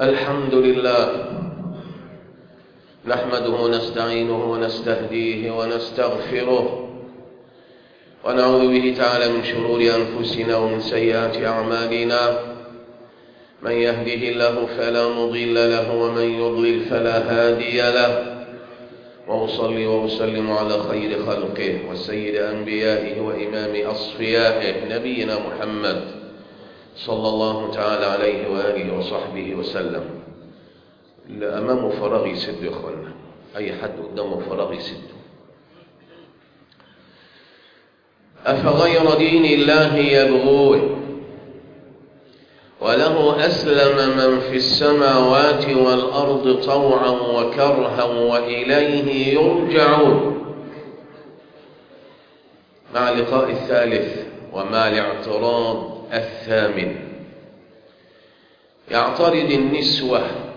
الحمد لله نحمده ونستعينه ونستهديه ونستغفره ونعوذ به تعالى من شرور أنفسنا ومن سيئات أعمالنا. من يهده الله فلا مضل له ومن يضلل فلا هادي له، وأصلي وأسلم على خير خلقه وسيد أنبيائه وإمام أصفيائه نبينا محمد صلى الله تعالى عليه وآله وصحبه وسلم. اللي أمامه فراغ يسد يا إخوانا، أي حد قدامه فراغ يسد. أفغير دين الله يبغون وله أسلم من في السماوات والأرض طوعا وكرها وإليه يرجعون. مع اللقاء الثالث ومع الاعتراض الثامن. يعترض النسوة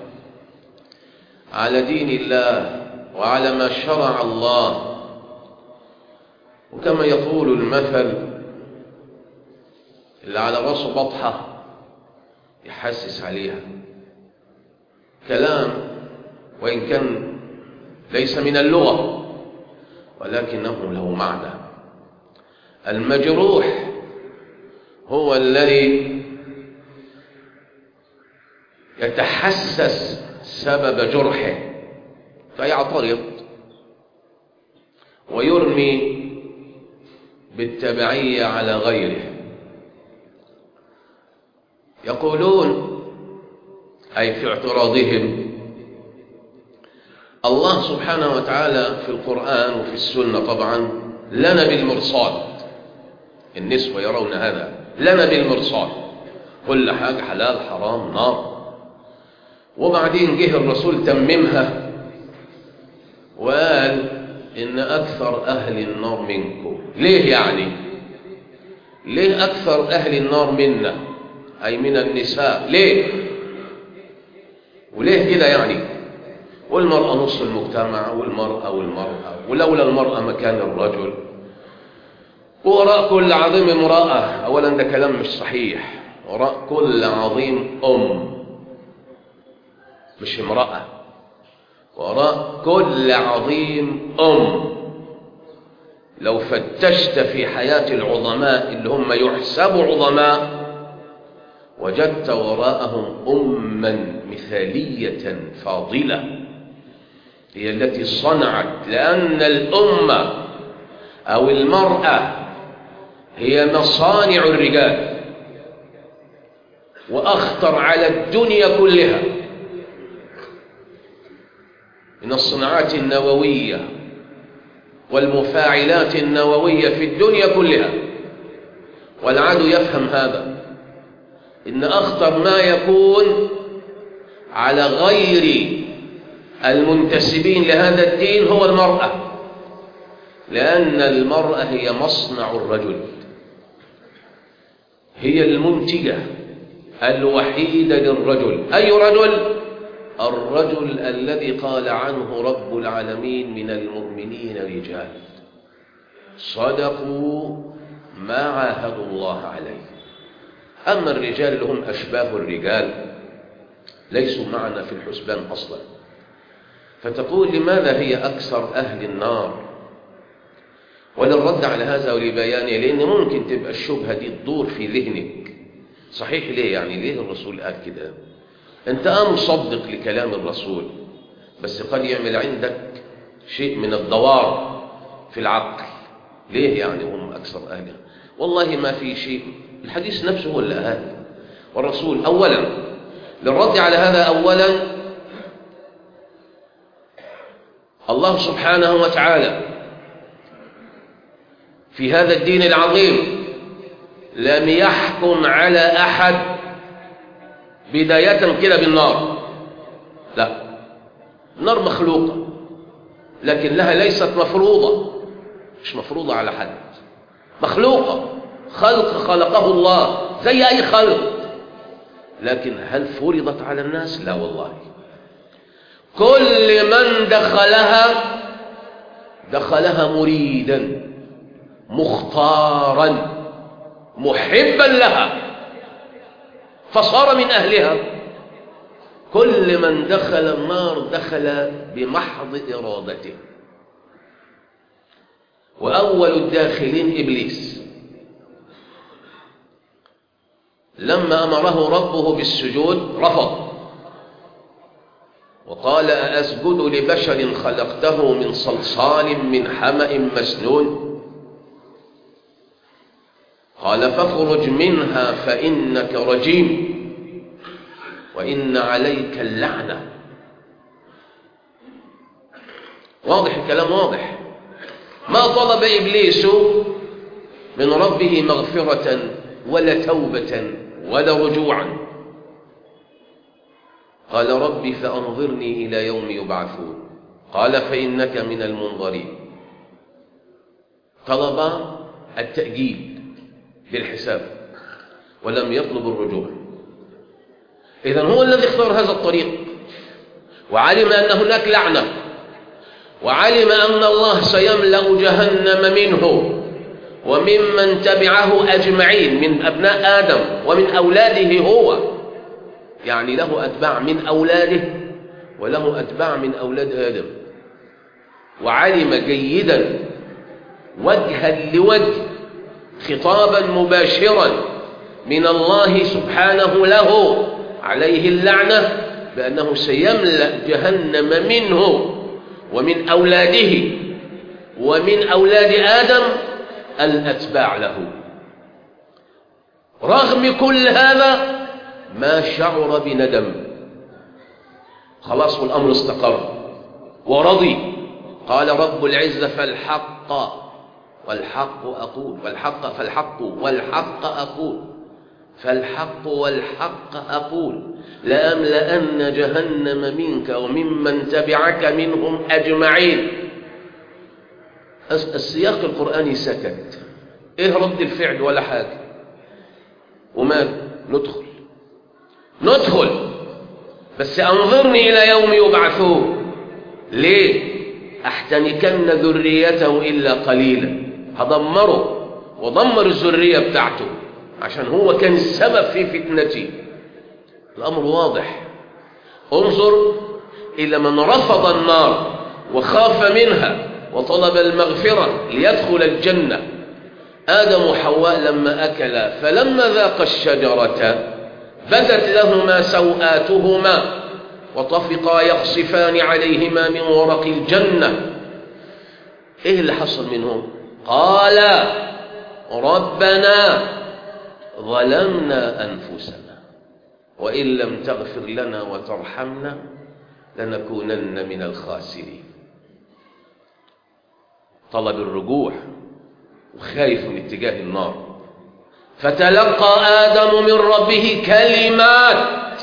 على دين الله وعلى ما شرع الله، وكما يقول المثل اللي على راسه بطحة يحسس عليها. كلام وإن كان ليس من اللغة ولكنه له معنى. المجروح هو الذي يتحسس سبب جرحه فيعترض ويرمي بالتبعية على غيره. يقولون أي في اعتراضهم: الله سبحانه وتعالى في القرآن وفي السنة طبعا لنا بالمرصاد. النسوة يرون هذا، لنا بالمرصاد، كل حاجة حلال حرام نار. وبعدين جه الرسول تممها وقال إن أكثر أهل النار منكم. ليه يعني؟ ليه أكثر أهل النار منا؟ أي من النساء. ليه؟ وليه كده يعني؟ والمرأة نصف المجتمع، والمرأة ولولا المرأة مكان الرجل، وراء كل عظيم امرأة. أولا ده كلام مش صحيح. وراء كل عظيم مش امرأة، وراء كل عظيم لو فتشت في حياة العظماء اللي هم يحسبوا عظماء وجدت وراءهم أما مثالية فاضلة هي التي صنعت. لأن الأمة أو المرأة هي مصانع الرجال، وأخطر على الدنيا كلها من الصناعات النووية والمفاعلات النووية في الدنيا كلها. والعدو يفهم هذا، إن أخطر ما يكون على غير المنتسبين لهذا الدين هو المرأة، لأن المرأة هي مصنع الرجل، هي المنتجة الوحيدة للرجل. أي رجل؟ الرجل الذي قال عنه رب العالمين: من المؤمنين رجال صدقوا ما عاهدوا الله عليه. أما الرجال اللي هم أشباه الرجال ليسوا معنا في الحسبان أصلا. فتقول لماذا هي أكثر أهل النار؟ وللرد على هذا ولبيانه، لأن ممكن تبقى الشبهة دي تدور في ذهنك. صحيح ليه؟ يعني ليه الرسول قال كده؟ أنت مصدق لكلام الرسول، بس قد يعمل عندك شيء من الدوار في العقل. ليه يعني هم أكثر أهلها؟ والله ما في شيء، الحديث نفسه هو اللي قال. والرسول أولا للرد على هذا، أولا الله سبحانه وتعالى في هذا الدين العظيم لم يحكم على أحد بداية كده بالنار. لا، النار مخلوقة لكن لها ليست مفروضة، مش مفروضة على حد، مخلوقة، خلق خلقه الله زي أي خلق. لكن هل فرضت على الناس؟ لا والله. كل من دخلها مريدا مختارا محبا لها فصار من أهلها. كل من دخل النار دخل بمحض إرادته، وأول الداخلين إبليس. لما أمره ربه بالسجود رفض وقال: أأسجد لبشر خلقته من صلصال من حمأ مسنون؟ قال: فاخرج منها فإنك رجيم وإن عليك اللعنة. واضح الكلام؟ واضح. ما طلب إبليس من ربه مغفرة ولا توبة ولا رجوعا. قال: ربي فأنظرني إلى يوم يبعثون. قال: فإنك من المنظرين. طلب التأجيل بالحساب ولم يطلب الرجوع. إذن هو الذي اختار هذا الطريق، وعلم أن هناك لعنة، وعلم أن الله سيملأ جهنم منه وممن تبعه أجمعين من أبناء آدم ومن أولاده هو، يعني له أتباع من أولاده وله أتباع من أولاد آدم. وعلم جيدا وجها لوجه خطابا مباشرا من الله سبحانه له عليه اللعنة بأنه سيملأ جهنم منه ومن أولاده ومن أولاد آدم الأتباع له. رغم كل هذا ما شعر بندم، خلاص والأمر استقر ورضي. قال رب العزة: فالحق والحق أقول والحق أقول لأملأن جهنم منك وممن تبعك منهم أجمعين. السياق القرآني سكت، إيه رد الفعل ولا حاجة. وما ندخل بس أنظرني إلى يوم يبعثون. ليه؟ أحتنكن ذريته إلا قليلا. هدمره ودمر الذرية بتاعته عشان هو كان السبب في فتنتي. الأمر واضح. انظر إلى من رفض النار وخاف منها وطلب المغفرة ليدخل الجنة. آدم وحواء لما أكلا فلما ذاقا الشجرة بدت لهما سوآتهما وطفقا يخصفان عليهما من ورق الجنة. إيه اللي حصل منهم؟ قال: ربنا ظلمنا أنفسنا وإن لم تغفر لنا وترحمنا لنكونن من الخاسرين. طلب الرجوع وخايف من اتجاه النار. فتلقى آدم من ربه كلمات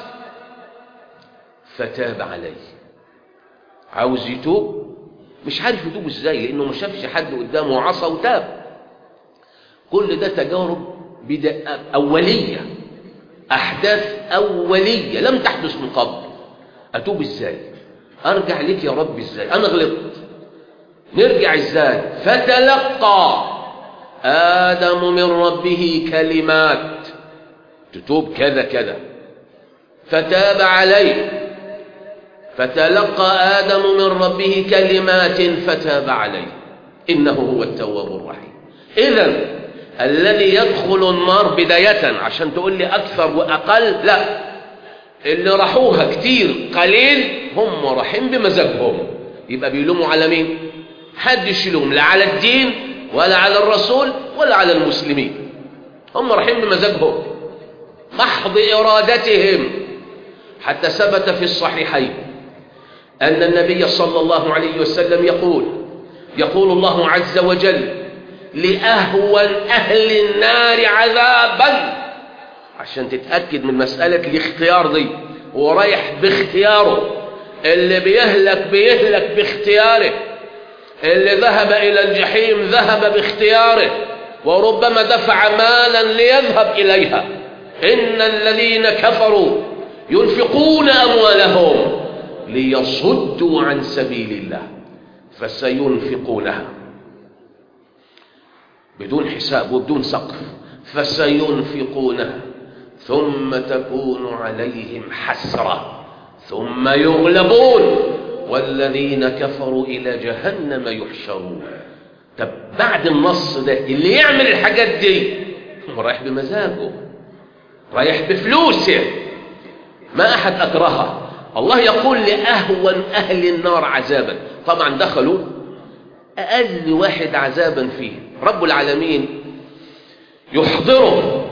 فتاب عليه. عاوز يتوب مش عارف يتوب ازاي، لانه ما شافش حد قدامه وعصى وتاب. كل ده تجارب أولية، أحداث أولية لم تحدث من قبل. أتوب ازاي؟ أرجع لك يا رب ازاي؟ أنا غلطت، نرجع ازاي؟ فتلقى آدم من ربه كلمات، تتوب كذا كذا، فتاب عليه. فتلقى آدم من ربه كلمات فتاب عليه إنه هو التواب الرحيم. إذن الذي يدخل النار بداية، عشان تقول لي أكثر وأقل، لا، اللي راحوها كتير قليل هم رايحين بمزاجهم. يبقى بيلوموا على مين؟ حدش يلوم، لا على الدين ولا على الرسول ولا على المسلمين. هم رايحين بمزاجهم محض إرادتهم. حتى ثبت في الصحيحين أن النبي صلى الله عليه وسلم يقول الله عز وجل: لأهون أهل النار عذابا. عشان تتأكد من مسألة الاختيار دي، هو رايح باختياره. اللي بيهلك باختياره، اللي ذهب إلى الجحيم ذهب باختياره، وربما دفع مالا ليذهب إليها. إن الذين كفروا ينفقون أموالهم ليصدوا عن سبيل الله فسينفقونها بدون حساب وبدون سقف، فسينفقونها ثم تكون عليهم حسرة ثم يغلبون والذين كفروا إلى جهنم يحشرون. طب بعد النص ده اللي يعمل الحاجات دي رايح بمزاجه، رايح بفلوسه، ما أحد أكرهه. الله يقول لأهون أهل النار عذابا، طبعا دخلوا أقل واحد عذابا فيه رب العالمين يحضره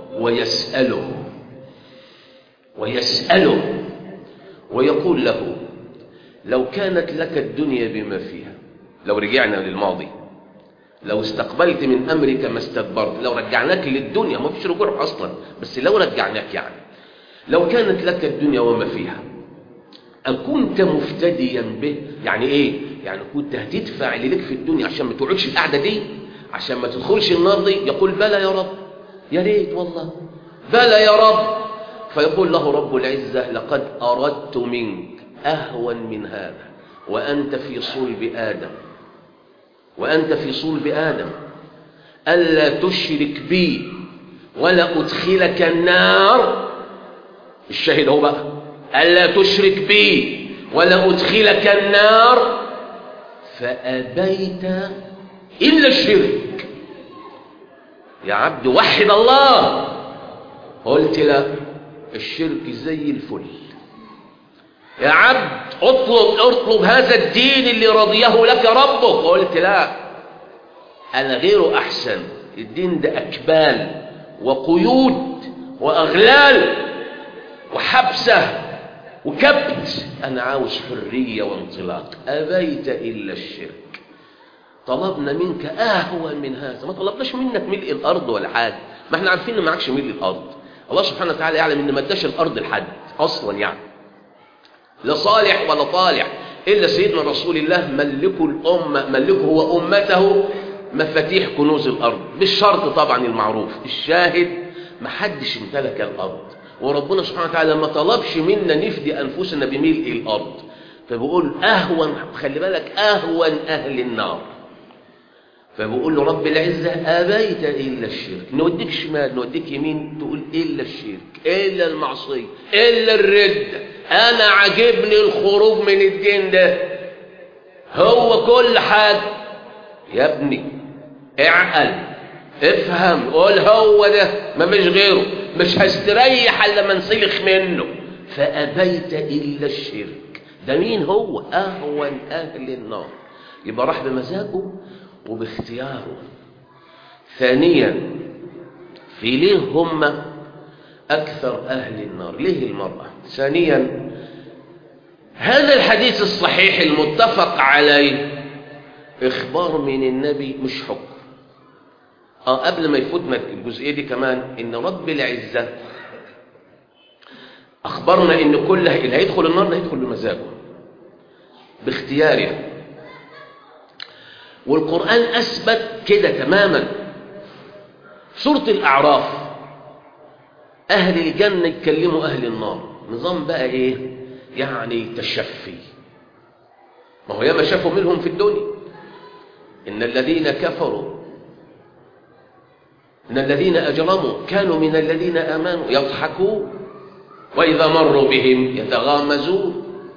ويسأله ويقول له لو كانت لك الدنيا بما فيها، لو رجعنا للماضي، لو استقبلت من أمرك ما استدبرت، لو رجعناك للدنيا، ما فيش رجوع أصلا، بس لو رجعناك يعني لو كانت لك الدنيا وما فيها أكنت مفتديا به. يعني إيه؟ يعني كنت هتدفع اللي لك في الدنيا عشان ما تقعدش القعدة دي، عشان ما تدخلش النار دي. يقول بلى يا رب، يا ريت والله، بلى يا رب. فيقول له رب العزة لقد أردت منك أهون من هذا وأنت في صلب آدم ألا تشرك بي ولا أدخلك النار. الشاهد هو بقى ألا تشرك بي ولا أدخلك النار فأبيت إلا الشرك. يا عبد وحد الله، قلت لا، الشرك زي الفل. يا عبد اطلب هذا الدين اللي رضيه لك ربك، قلت لا، أنا غيره أحسن. الدين ده أكبال وقيود وأغلال وحبسة وكبت، أنا عاوز حرية وانطلاق. أبيت إلا الشرك. طلبنا منك أهون من هذا، ما طلبناش منك ملء الأرض ولا حاجة، ما احنا عارفين إن معكش ملء الأرض. الله سبحانه وتعالى يعلم إن ما اداش الأرض لحد أصلا، يعني لا صالح ولا طالع، إلا سيدنا رسول الله ملكه هو أمته مفاتيح كنوز الأرض، بالشرط طبعا المعروف. الشاهد ما حدش امتلك الأرض، وربنا سبحانه وتعالى ما طلبش منا نفدي أنفسنا بملء الأرض، فبيقول أهون، خلي بالك، أهون أهل النار. فبيقول له رب العزة أبيت إلا الشرك. نوديك شمال نوديك يمين تقول إلا الشرك، إلا المعصية، إلا الردة. أنا عجبني الخروج من الدين ده، هو كل حاجة. يا ابني اعقل، افهم، قول هو ده، ما مش غيره، مش هستريح الا ما انسلخ منه. فأبيت إلا الشرك. ده مين هو؟ أهون أهل النار. يبقى راح بمزاجه وباختياره. ثانيا، في ليه هم أكثر أهل النار؟ ليه المرأة؟ ثانيا، هذا الحديث الصحيح المتفق عليه إخبار من النبي مش حكم. قبل ما يفوتنا الجزئية دي كمان، إن رب العزة أخبرنا إن كل اللي هيدخل النار ده هيدخل بمزاجه باختياره، والقرآن أثبت كده تماما. سورة الأعراف أهل الجنة يتكلموا أهل النار، نظام بقى إيه؟ يعني تشفي. ما هو ياما شافوا منهم في الدنيا. إن الذين كفروا، إن الذين أجرموا كانوا من الذين آمنوا يضحكون وإذا مروا بهم يتغامزون.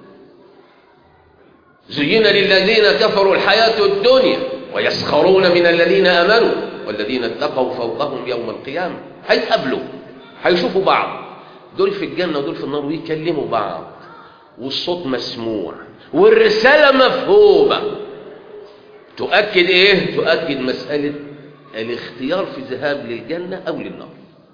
زين للذين كفروا الحياة الدنيا ويسخرون من الذين آمنوا والذين اتقوا فوقهم يوم القيامة. هيتقابلوا، هيشوفوا بعض، دول في الجنة ودول في النار، ويكلموا بعض، والصوت مسموع، والرسالة مفهومة. تؤكد إيه؟ تؤكد مسألة الاختيار في الذهاب للجنة أو للنار.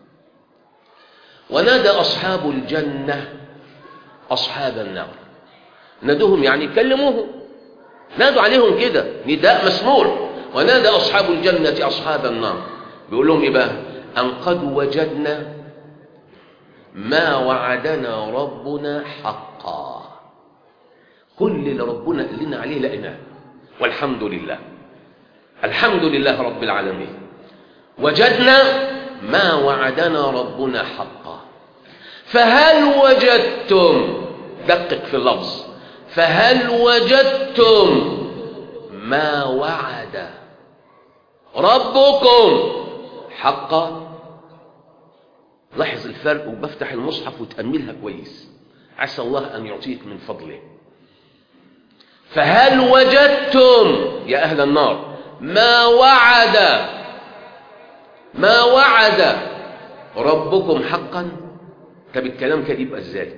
ونادى أصحاب الجنة أصحاب النار، نادوهم يعني كلموهم، نادوا عليهم كده نداء مسموع. ونادى أصحاب الجنة أصحاب النار، بيقول لهم إيه بقى؟ أن قد وجدنا ما وعدنا ربنا حقا. كل اللي ربنا قال لنا عليه لقيناه، والحمد لله، الحمد لله رب العالمين. وجدنا ما وعدنا ربنا حقا، فهل وجدتم، دقق في اللفظ، فهل وجدتم ما وعد ربكم حقا؟ لاحظ الفرق، وبفتح المصحف وتأملها كويس. عسى الله أن يعطيك من فضله. فهل وجدتم يا أهل النار ما وعد ربكم حقا؟ طب الكلام كان يبقى ازاي؟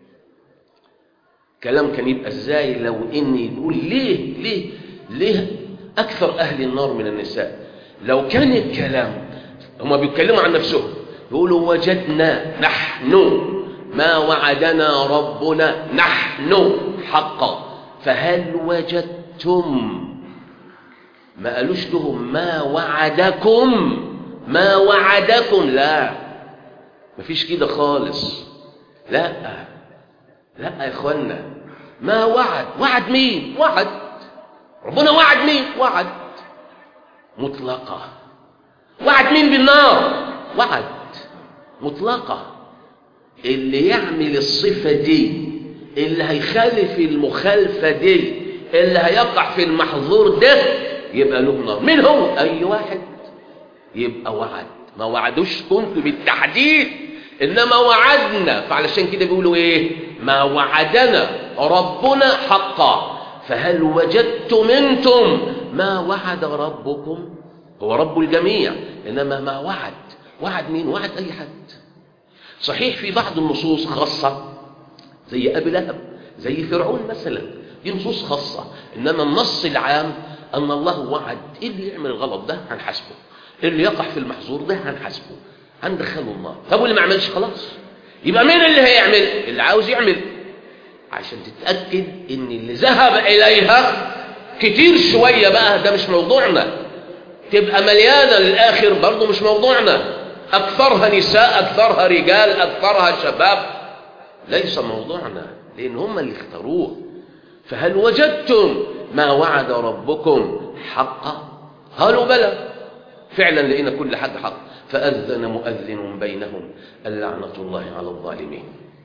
كلام كان يبقى ازاي لو اني يقول ليه اكثر اهل النار من النساء؟ لو كان الكلام هما بيتكلموا عن نفسهم يقولوا وجدنا نحن ما وعدنا ربنا نحن حقا، فهل وجدتم؟ ما قالوش لهم ما وعدكم، لا مفيش كده خالص. لا يا اخوانا، ما وعد مين؟ وعد ربنا. وعد مين؟ وعد مطلقة. وعد مين بالنار؟ وعد مطلقة. اللي يعمل الصفة دي، اللي هيخالف المخالفة دي، اللي هيقع في المحظور ده، يبقى له نار. مين هو؟ أي واحد يبقى وعد. ما وعدوش كنت بالتحديد، إنما وعدنا. فعلشان كده بيقولوا إيه؟ ما وعدنا ربنا حقا، فهل وجدتم أنتم ما وعد ربكم؟ هو رب الجميع، إنما ما وعد مين؟ وعد أي حد. صحيح في بعض النصوص خاصة زي أبي لهب، زي فرعون مثلا، دي نصوص خاصة، إنما النص العام أن الله وعد اللي يعمل الغلط ده هنحاسبه، اللي يقع في المحظور ده هنحاسبه، هندخله النار. طب واللي ما عملش خلاص، يبقى مين اللي هيعمل؟ اللي عاوز يعمل، عشان تتأكد إن اللي ذهب إليها كتير شوية بقى، ده مش موضوعنا. تبقى مليانة للآخر برضو مش موضوعنا، أكثرها نساء، أكثرها رجال، أكثرها شباب، ليس موضوعنا، لأن هم اللي اختاروه. فهل وجدتم ما وعد ربكم حقا؟ قالوا بلى، فعلا لقينا كل حاجة حق. فأذن مؤذن بينهم اللعنة الله على الظالمين.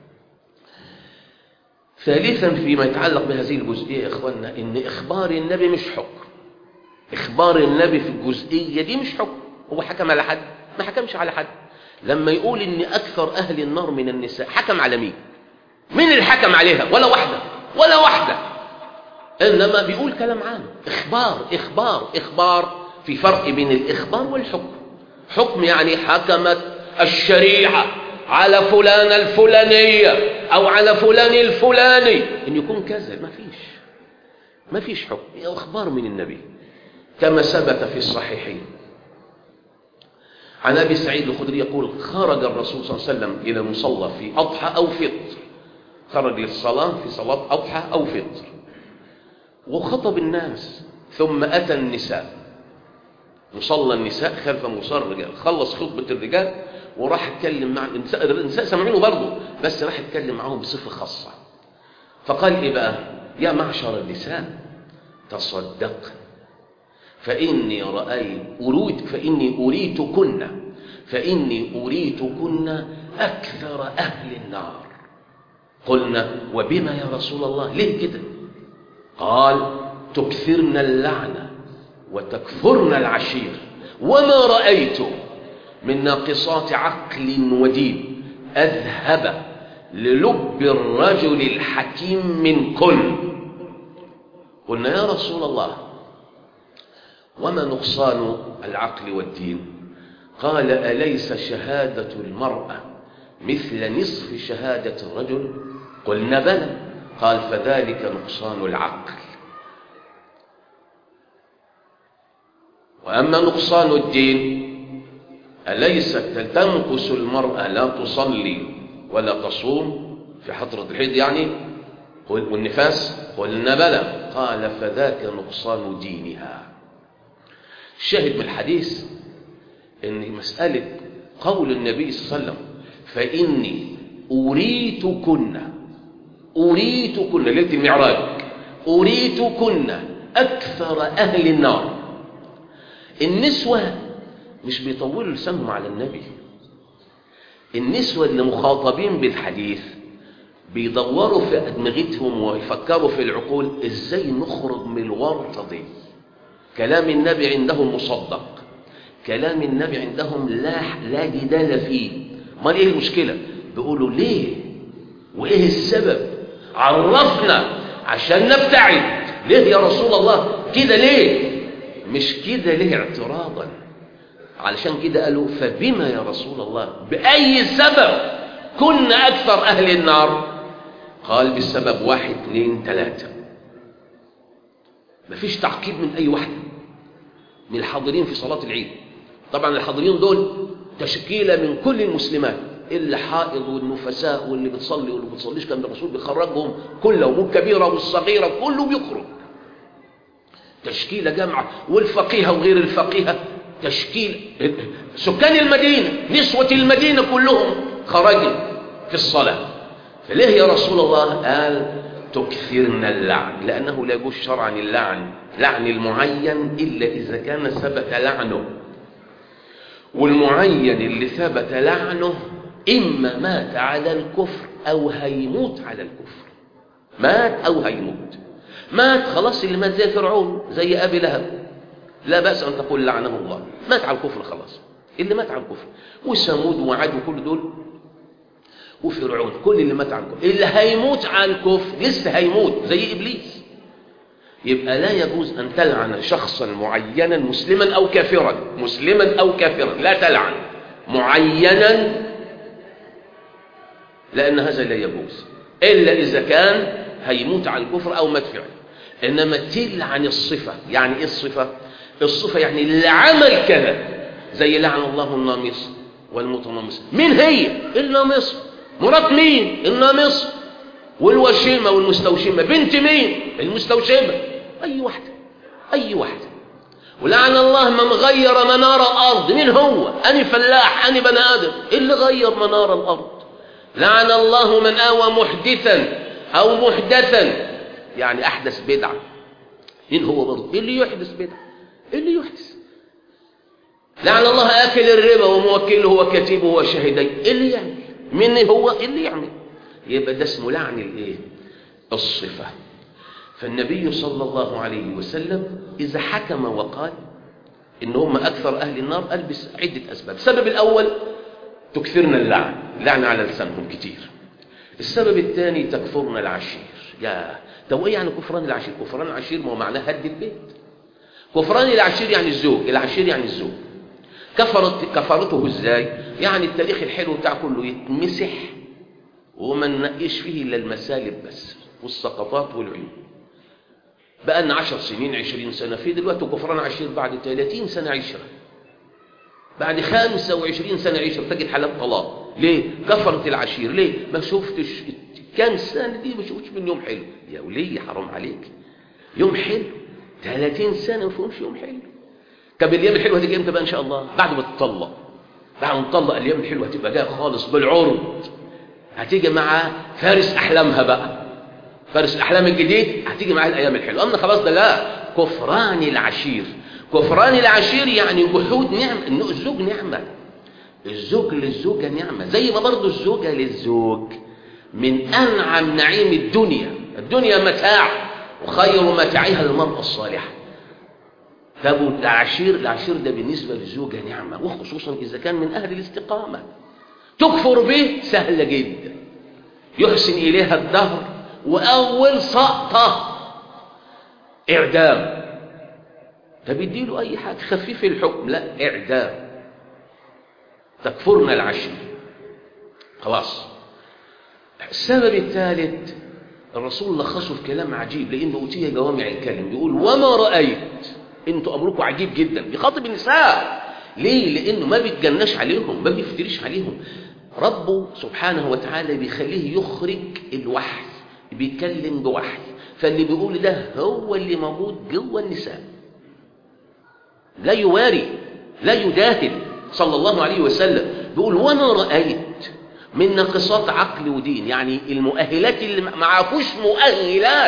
ثالثا فيما يتعلق بهذه الجزئية يا إخواننا، إن إخبار النبي مش حكم. إخبار النبي في الجزئية دي مش حكم. هو حكم على حد؟ ما حكمش على حد. لما يقول إن أكثر أهل النار من النساء، حكم على مين؟ مين اللي حكم عليها؟ ولا واحدة. إنما بيقول كلام عام، إخبار. في فرق بين الإخبار والحكم. حكم يعني حكمت الشريعة على فلان الفلانية أو على فلان الفلاني إن يكون كذا، ما فيش حكم، إخبار من النبي كما ثبت في الصحيحين عن أبي سعيد الخدري يقول: خرج الرسول صلى الله عليه وسلم إلى المصلى في أضحى أو فطر، خرج للصلاة في صلاة أضحى أو فطر، وخطب الناس، ثم أتى النساء، مصلى النساء خلف مصلى الرجال، خلص خطبة الرجال وراح اتكلم مع النساء سمعينه برضه، بس راح اتكلم معهم بصفة خاصة. فقال إيه بقى؟ يا معشر النساء تصدق فإني أريتكن أكثر أهل النار. قلنا: وبما يا رسول الله؟ ليه كده؟ قال: تكثرن اللعنة وتكفرن العشير، وما رأيت من ناقصات عقل ودين أذهب للب الرجل الحكيم من كل. قلنا: يا رسول الله، وما نقصان العقل والدين؟ قال: أليس شهادة المرأة مثل نصف شهادة الرجل؟ قلنا: بلى. قال: فذلك نقصان العقل. وأما نقصان الدين، أليس تنقص المرأة لا تصلي ولا تصوم في حضرة الحيض يعني والنفاس؟ قلنا: بلى. قال: فذاك نقصان دينها. الشاهد من الحديث ان مسألة قول النبي صلى الله عليه وسلم: فإني أريتكن ليلة المعراج، أريتكن أكثر أهل النار. النسوة مش بيطولوا لسانهم على النبي، النسوة اللي مخاطبين بالحديث بيدوروا في أدمغتهم ويفكروا في العقول إزاي نخرج من الورطة دي. كلام النبي عندهم مصدق، كلام النبي عندهم لا جدال فيه. ما ايه المشكلة؟ بيقولوا: ليه وإيه السبب؟ عرفنا عشان نبتعد. ليه يا رسول الله كده؟ ليه مش كده؟ ليه اعتراضا. علشان كده قالوا فبما يا رسول الله، بأي سبب كنا أكثر أهل النار؟ قال بسبب 1 2 3. مفيش تعقيب من أي واحد من الحاضرين في صلاة العيد. طبعا الحاضرين دول تشكيلة من كل المسلمات، اللي حائض والنفساء واللي بتصلي واللي بتصليش، كان الرسول بيخرجهم كلهم، والكبيرة والصغيرة كله بيخرج، تشكيلة جامعة، والفقيهة وغير الفقيهة تشكيل. سكان المدينة، نسوة المدينة كلهم خرجوا في الصلاة. فليه يا رسول الله؟ قال تكثرن اللعن، لأنه لا يجوز شرعا لعن المعين إلا إذا كان ثبت لعنه، والمعين اللي ثبت لعنه إما مات على الكفر أو هيموت على الكفر. مات أو هيموت. مات خلاص، اللي مات زي فرعون زي أبي لهب لا بأس أن تقول لعنه الله، مات على الكفر خلاص، اللي مات على الكفر. وثمود وعاد وكل دول وفرعون، كل اللي مات على الكفر. اللي هيموت على الكفر لسه هيموت زي إبليس. يبقى لا يجوز أن تلعن شخصا معينا مسلما أو كافرا، مسلما أو كافرا لا تلعن معينا، لأن هذا لا يجوز إلا إذا كان هيموت على الكفر أو مات فعلا. إنما تلعن الصفة. يعني إيه الصفة؟ الصفة يعني اللي عمل كذا، زي لعن الله النامصة والمتنمصة. مين هي النامصة؟ مرات مين؟ النامصة. والوشيمة والمستوشمة بنت مين؟ المستوشمة. أي واحدة. ولعن الله من غير منار الأرض. مين هو؟ أني فلاح، أني بني آدم اللي غير منار الأرض. لعن الله من آوى محدثا أو محدثا، يعني أحدث بدعة. مين هو برضه؟ اللي يحدث بدعة، اللي يحدث. لعن الله آكل الربا وموكله وكاتبه وشهديه، اللي يعمل. من هو؟ اللي يعمل. يبقى ده اسمه لعن الايه؟ الصفة. فالنبي صلى الله عليه وسلم إذا حكم وقال إن هم أكثر أهل النار، قال بعدة أسباب. السبب الأول تكثرنا اللعن على لسانهم كتير. السبب الثاني تكفرنا العشير. يا طب ايه يعني كفران العشير؟ كفران العشير ما هو معناه هد البيت. كفران العشير يعني الزوج، العشير يعني الزوج. كفرته ازاي؟ يعني التاريخ الحلو بتاع كله يتمسح وما ننقيش فيه الا المسالب بس والسقطات والعيوب. بقى لنا 10 سنين 20 سنه في دلوقتي كفران عشير، بعد 30 سنه عشره، بعد 25 سنه عشره تجد حالات طلاق. ليه؟ كفرت العشير. ليه؟ ما شفتش كام سنه دي، ما شفتش من يوم حلو. يا ولي حرام عليك، يوم حلو 30 سنه ما فيهمش يوم حلو. طب الايام الحلوه هتيجي امتى بقى ان شاء الله؟ بعد ما تطلق. بعد ما تطلق الايام الحلوه هتبقى جايه خالص بالعرض، هتيجي مع فارس احلامها بقى، فارس الاحلام الجديد هتيجي معاه الايام الحلوه. اما خلاص ده لا، كفران العشير. كفران العشير يعني جحود نعمه. الزوج نعمه، الزوج للزوجه نعمه، زي ما برضه الزوجه للزوج من انعم نعيم الدنيا. الدنيا متاع وخير متاعها المرأة الصالحة. طب العشير ده بالنسبة للزوجة نعمة، وخصوصا إذا كان من أهل الاستقامة. تكفر به سهلة جدا، يحسن إليها الدهر، وأول سقطة إعدام. طب يديله أي حاجة خفيف الحكم، لا إعدام. تكفرنا العشير خلاص. السبب الثالث الرسول لخصه في كلام عجيب، لأنه أوتي جوامع الكلم. يقول وما رأيت. انتوا أمركم عجيب جدا، بيخاطب النساء. ليه؟ لأنه ما بيتجناش عليهم، ما بيفتريش عليهم. ربه سبحانه وتعالى بيخليه يخرج الوحي، بيتكلم بوحي. فاللي بيقول ده هو اللي موجود جوه النساء، لا يواري لا يداهن. صلى الله عليه وسلم بيقول وما رأيت من ناقصات عقل ودين. يعني المؤهلات اللي معاكوش مؤهلات.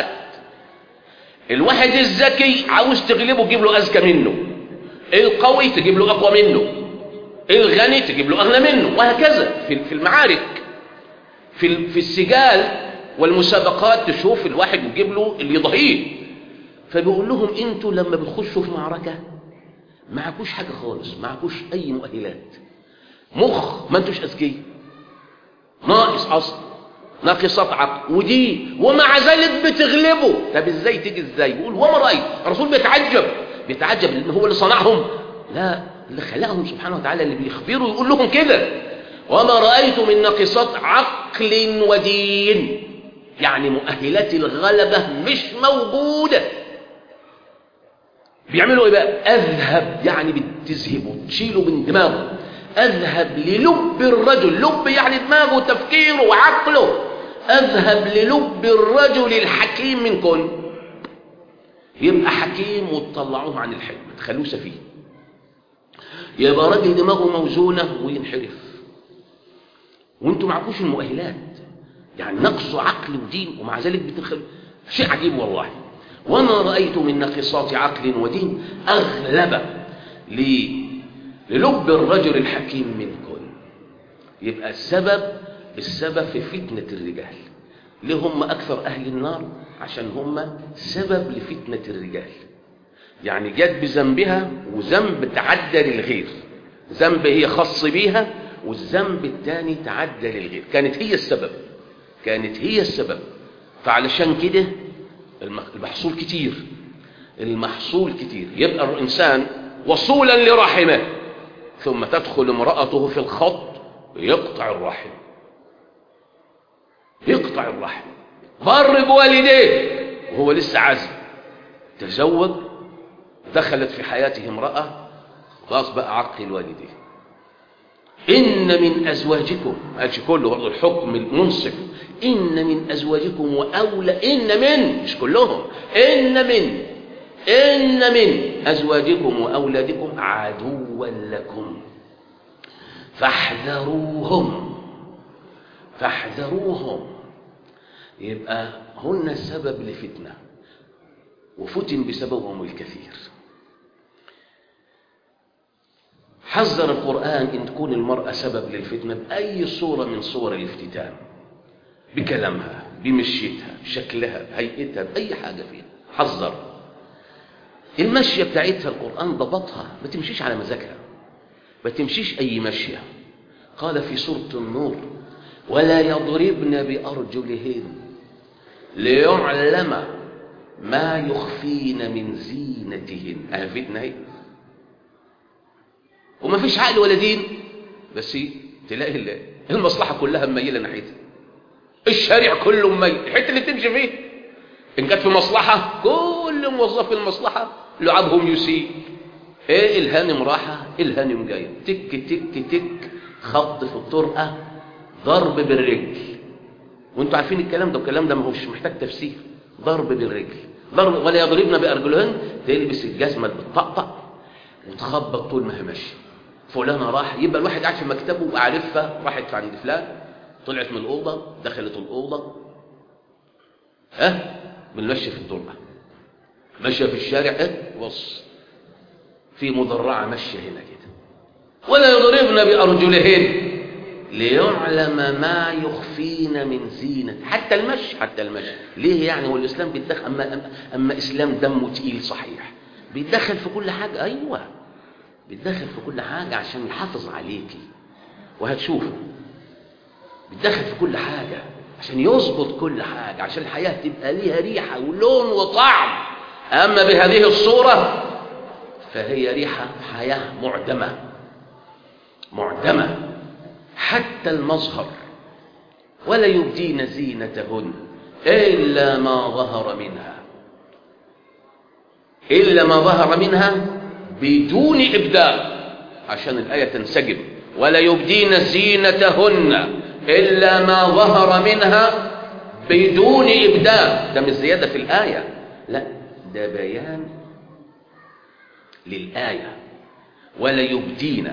الواحد الذكي عاوز تغلبه تجيب له أذكى منه، القوي تجيب له أقوى منه، الغني تجيب له أغنى منه، وهكذا في المعارك، في السجال والمسابقات تشوف الواحد وتجيب له اللي يضاهيه. فبيقول لهم انتوا لما بتخشوا في معركة معكوش حاجة خالص، معكوش أي مؤهلات، مخ ما انتوش أذكياء، ناقص أصلا. ناقصات عقل ودين، ومع ذلك بتغلبه. طب ازاي تيجي ازاي؟ يقول وما رأيت. الرسول بيتعجب لأن هو اللي صنعهم؟ لا، اللي خلقهم سبحانه وتعالى، اللي بيخبروا يقول لهم كده: وما رأيت من ناقصات عقل ودين. يعني مؤهلات الغلبة مش موجودة. بيعملوا ايه بقى؟ اذهب، يعني بتذهبوا تشيلوا من دماغه. اذهب للب الرجل، لب يعني دماغه وتفكيره وعقله. اذهب للب الرجل الحكيم منكم. يبقى حكيم وتطلعوه عن الحكمة، تخلوه سفيه. يبقى راجل دماغه موزونة وينحرف، وانتم معكوش المؤهلات. يعني نقصوا عقل ودين ومع ذلك بتدخل. شيء عجيب والله. وما رأيت من ناقصات عقل ودين أغلب للب الرجل الحكيم منكم. يبقى السبب في فتنة الرجال. ليه هم أكثر أهل النار؟ عشان هم سبب لفتنة الرجال. يعني جت بذنبها، وذنب تعدى للغير. ذنب هي خاص بيها، والذنب الثاني تعدى للغير. كانت هي السبب. فعلشان كده المحصول كتير. يبقى الإنسان وصولا لرحمه، ثم تدخل امرأته في الخط يقطع الرحم. بر بوالديه وهو لسه عازب، تزوج، دخلت في حياته امرأة، خلاص بقى عق الوالدين. إن من أزواجكم، قالش كله برضه الحكم المنصف، إن من أزواجكم إن من، مش كلهم، إن من أزواجكم وأولادكم عدوا لكم فاحذروهم. يبقى هن السبب لفتنة، وفتن بسببهم الكثير. حذر القرآن إن تكون المرأة سبب للفتنة بأي صورة من صور الافتتان، بكلامها، بمشيتها، شكلها، هيئتها، بأي حاجة فيها حذر. المشية بتاعتها القرآن ضبطها، ما تمشيش على مزاجها، ما تمشيش أي مشية. قال في سورة النور: ولا يضربن بأرجلهن ليعلم ما يخفين من زينتهن. فتنة هي، وما فيش عقل ولا دين، بس تلاقي المصلحة كلها مميلة ناحيتها. الشارع كله مميل، الحته اللي تمشي فيه ان كانت في مصلحة كل موظف المصلحة لعبهم يسيء. ايه الهانم راحة، الهانم جاية، تك خط في الطرقة، ضرب بالرجل. وانتوا عارفين الكلام ده ما هوش محتاج تفسير. ضرب بالرجل، ضرب. ولا يضربن بأرجلهن، تلبس الجزمة اللي بتطقطق وتخبط طول ما هي ماشيه. فلانة راح، يبقى الواحد قاعد في مكتبه وعارفها، راحت عند فلان، طلعت من الأوضة، دخلت الأوضة، بنمشي في الطرقة، ماشية في الشارع، بص في مدرعة ماشية هنا كده. ولا يضربن بأرجلهن ليعلم ما يخفين من زينة. حتى المشي ليه؟ يعني هو الإسلام بيتدخل؟ أما إسلام دمه تقيل صحيح، بيتدخل في كل حاجة. أيوة، بيتدخل في كل حاجة عشان يحافظ عليكي، وهتشوفوا بيتدخل في كل حاجة عشان يظبط كل حاجة، عشان الحياة تبقى ليها ريحة ولون وطعم. أما بهذه الصورة فهي ريحة حياة معدمة حتى المظهر. ولا يبدين زينتهن إلا ما ظهر منها بدون إبداء، عشان الآية تنسجم. ولا يبدين زينتهن إلا ما ظهر منها بدون إبداء. ده مش زيادة في الآية، لا، ده بيان للآية. ولا يبدين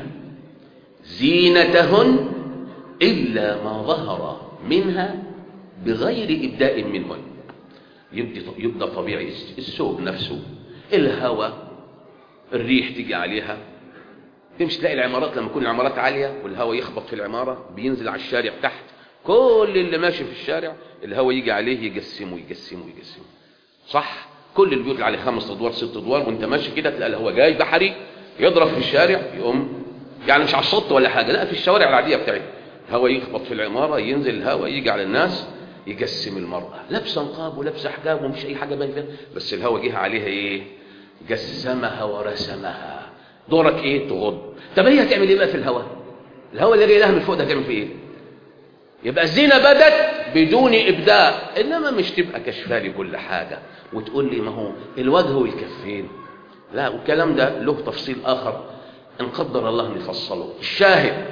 زينتهن إلا ما ظهر منها بغير إبداء منهن. يبدأ طبيعي، الثوب نفسه، الهواء، الريح تيجي عليها. تمشي تلاقي العمارات، لما تكون العمارات عالية والهواء يخبط في العمارة، بينزل على الشارع تحت، كل اللي ماشي في الشارع الهواء يجي عليه يقسمه. صح؟ كل البيوت اللي عليه 5 أدوار 6 أدوار، وانت ماشي كده تلاقي الهواء جاي بحري يضرب في الشارع، يقوم يعني مش على الشط ولا حاجة، لا، في الشوارع العادية بتاعتنا الهواء يخبط في العمارة، ينزل الهواء يجي على الناس، يجسم المرأة لابسه نقاب ولابسه حجاب ومفيش أي حاجة باين فيها، بس الهوى جه عليها إيه؟ جسمها ورسمها. دورك إيه؟ تغض. طب هي هتعمل إيه بقى في الهوى؟ الهوى اللي جاي لها من فوق ده هتعمل فيه إيه؟ يبقى الزينة بدت بدون إبداء، إنما مش تبقى كشفالي كل حاجة وتقول لي ما هو الوجه والكفين. لا، والكلام ده له تفصيل آخر إن قدر الله نفصله. الشاهد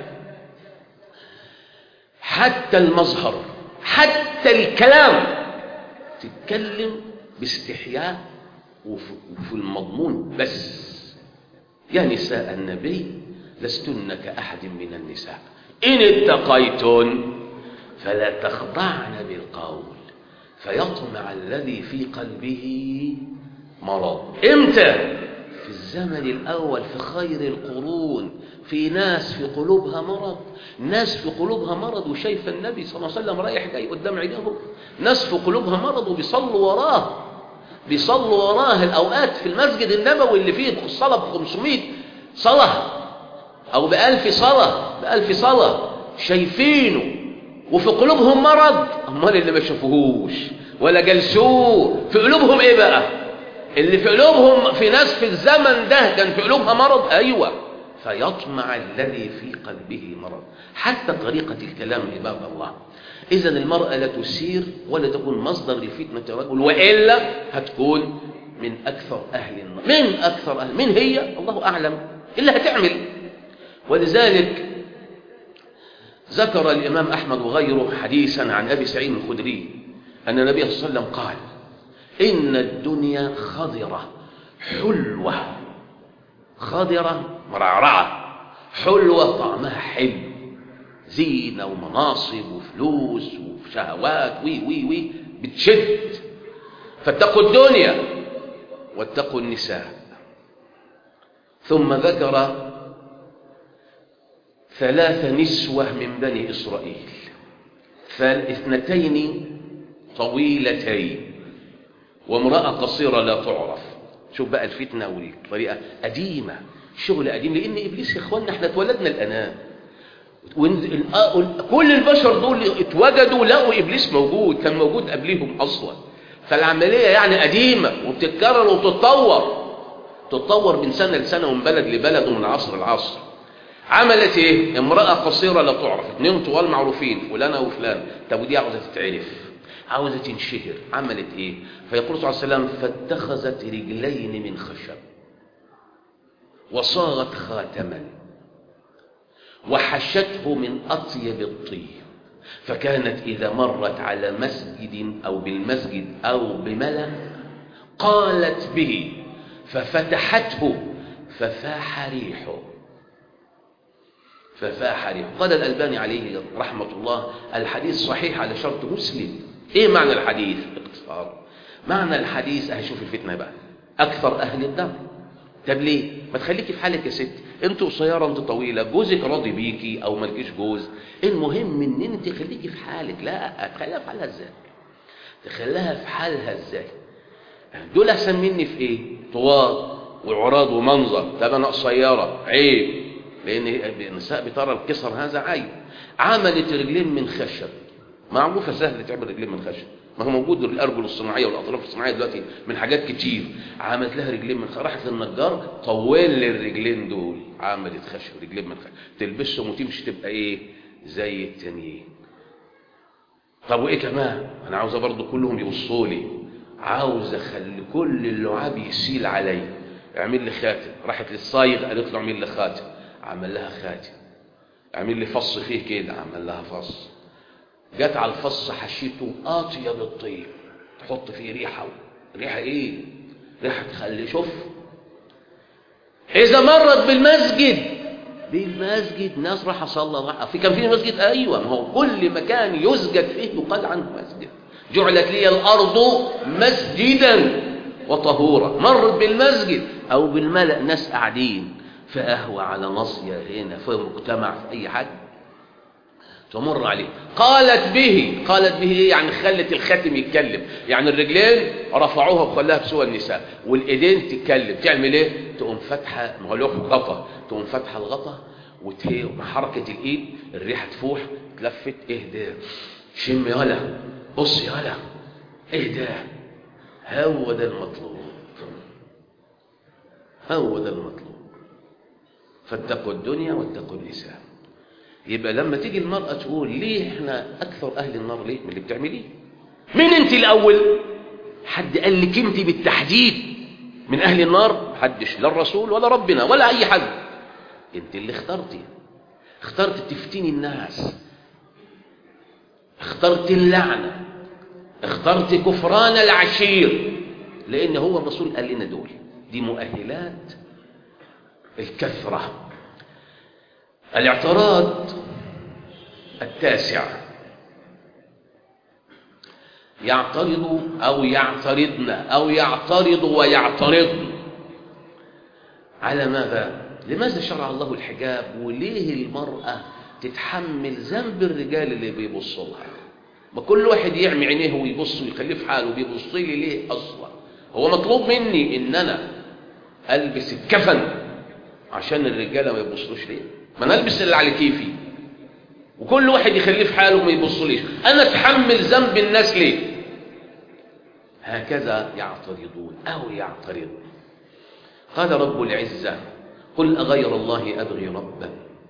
حتى المظهر، حتى الكلام تتكلم باستحياء وفي المضمون بس. يا نساء النبي لستن كأحد من النساء إن اتقيتن فلا تخضعن بالقول فيطمع الذي في قلبه مرض. امتى؟ في الزمن الأول، في خير القرون، في ناس في قلوبها مرض، ناس في قلوبها مرض وشايف النبي صلى الله عليه وسلم رايح جاي قدام عينيهم، ناس في قلوبها مرض وبيصلوا وراه، بيصلوا وراه الأوقات في المسجد النبوي اللي فيه الصلاة ب500 صلاة أو ب1000 صلاة، ب1000 صلاة شايفينه وفي قلوبهم مرض. أمال اللي ما شافوهوش ولا جلسوه في قلوبهم إيه بقى؟ اللي في قلوبهم في ناس في الزمن ده كان في قلوبها مرض. أيوة، فيطمع الذي في قلبه مرض. حتى طريقة الكلام عباد الله. إذا المرأة لا تسير ولا تكون مصدر لفتنة الرجل، وإلا هتكون من أكثر أهل النار. من أكثر أهل، من هي؟ الله أعلم اللي هتعمل. ولذلك ذكر الإمام أحمد وغيره حديثا عن أبي سعيد الخدري أن النبي صلى الله عليه وسلم قال: إن الدنيا خضرة حلوة، خضرة مرعرعة، حلوة طعمها حلو، زينة ومناصب وفلوس وشهوات وي بتشد. فاتقوا الدنيا واتقوا النساء. ثم ذكر 3 نسوة من بني إسرائيل، 2 طويلتين وامرأة قصيرة لا تعرف. شوف بقى الفتنة والطريقة قديمة، شغل قديم، لأن إبليس يا إخواننا احنا اتولدنا الآن، كل البشر دول اتوجدوا لقوا إبليس موجود، كان موجود قبلهم أصلا. فالعملية يعني قديمة وبتتكرر وتتطور من سنة لسنة ومن بلد لبلد ومن عصر لعصر. عملت ايه؟ امرأة قصيرة لا تعرف، 2 طوال معروفين، فلانة وفلان. طب ودي عاوزة تتعرف، عاوزة تنشهر، عملت ايه؟ فيقول صلى الله عليه وسلم: فاتخذت رجلين من خشب وصاغت خاتما وحشته من أطيب الطيب، فكانت إذا مرت على مسجد أو بالمسجد أو بملأ قالت به ففتحته ففاح ريحه. قال الألباني عليه رحمة الله: الحديث صحيح على شرط مسلم. ايه معنى الحديث؟ باختصار معنى الحديث هشوف الفتنة بقى أكثر أهل الدار. طب ليه؟ ما تخليكي في حالك يا ست، انت قصيره انت طويله، جوزك راضي بيكي او مالكيش جوز، المهم ان انت خليكي في حالك. لا، تخليها في حالها ازاي؟ تخليها في حالها ازاي؟ دول احسن مني في ايه؟ طوال وعراض ومنظر. طب انا قصيره، عيب، لان النساء بترى الكسر هذا عيب. عملت رجلين من خشب، معروفه سهل تعمل رجلين من خشب، ما هو موجود الارجل الصناعيه والاطراف الصناعيه دلوقتي من حاجات كتير. عملت لها رجلين من خشب، راحت للنجار طول لي الرجلين دول، عملت خشب، رجلين من خشب، تلبسهم وتمشي تبقى ايه؟ زي التانيين. طب وايه كمان؟ انا عاوزه برضو كلهم يبصوا لي، عاوزه اخلي كل اللعاب يسيل علي. اعمل لي خاتم. راحت للصايغ قالت له اعمل لي خاتم، عمل لها خاتم. اعمل لي فص فيه كده، عمل لها فص. جت على الفص حشيته اطيب الطيب، تحط فيه ريحه. ريحه ايه؟ ريحه تخلي. شوف، اذا مرت بالمسجد ناس راح صلى، كان في مسجد، ايوه، ما هو كل مكان يسجد فيه يقال عنه مسجد. جعلت لي الارض مسجدا وطهورا. مرت بالمسجد او بالملأ، ناس قاعدين في قهوه على ناصيه هنا في مجتمع في اي حاجه، تمر عليه. قالت به ايه؟ يعني خلت الخاتم يتكلم، يعني الرجلين رفعوها وخلاها بسوى النساء، والايدين تتكلم. تعمل ايه؟ تقوم فاتحه، ما هو له غطا، تقوم فاتحه الغطا ومع حركه الايد الريحه تفوح، تلفت، اهدى، شم يالا، بص يالا ايه ده، هو ده المطلوب، هو ده المطلوب. فاتقوا الدنيا واتقوا النساء. يبقى لما تيجي المرأة تقول ليه احنا اكثر اهل النار، ليه؟ من اللي بتعمليه. مين انت الاول؟ حد قال لك انت بالتحديد من اهل النار؟ محدش، لا الرسول ولا ربنا ولا اي حد. انت اللي اخترت تفتني الناس، اخترت اللعنة، اخترت كفران العشير، لان هو الرسول قال لنا دول، دي مؤهلات الكثرة. الاعتراض التاسع، يعترض أو يعترضن أو يعترض ويعترضن على ماذا؟ لماذا شرع الله الحجاب؟ وليه المرأة تتحمل ذنب الرجال اللي بيبصوا لها؟ ما كل واحد يعمي عينيه ويبص ويخليه في حاله، بيبص لي ليه أصلا؟ هو مطلوب مني إن أنا ألبس الكفن عشان الرجالة ما يبصلوش ليه؟ ما أنا ألبس اللي على كيفي وكل واحد يخليه في حاله وما يبصليش، أنا أتحمل ذنب الناس ليه؟ هكذا يعترضون أو يعترضون. قال رب العزة: قل أغير الله أبغي ربا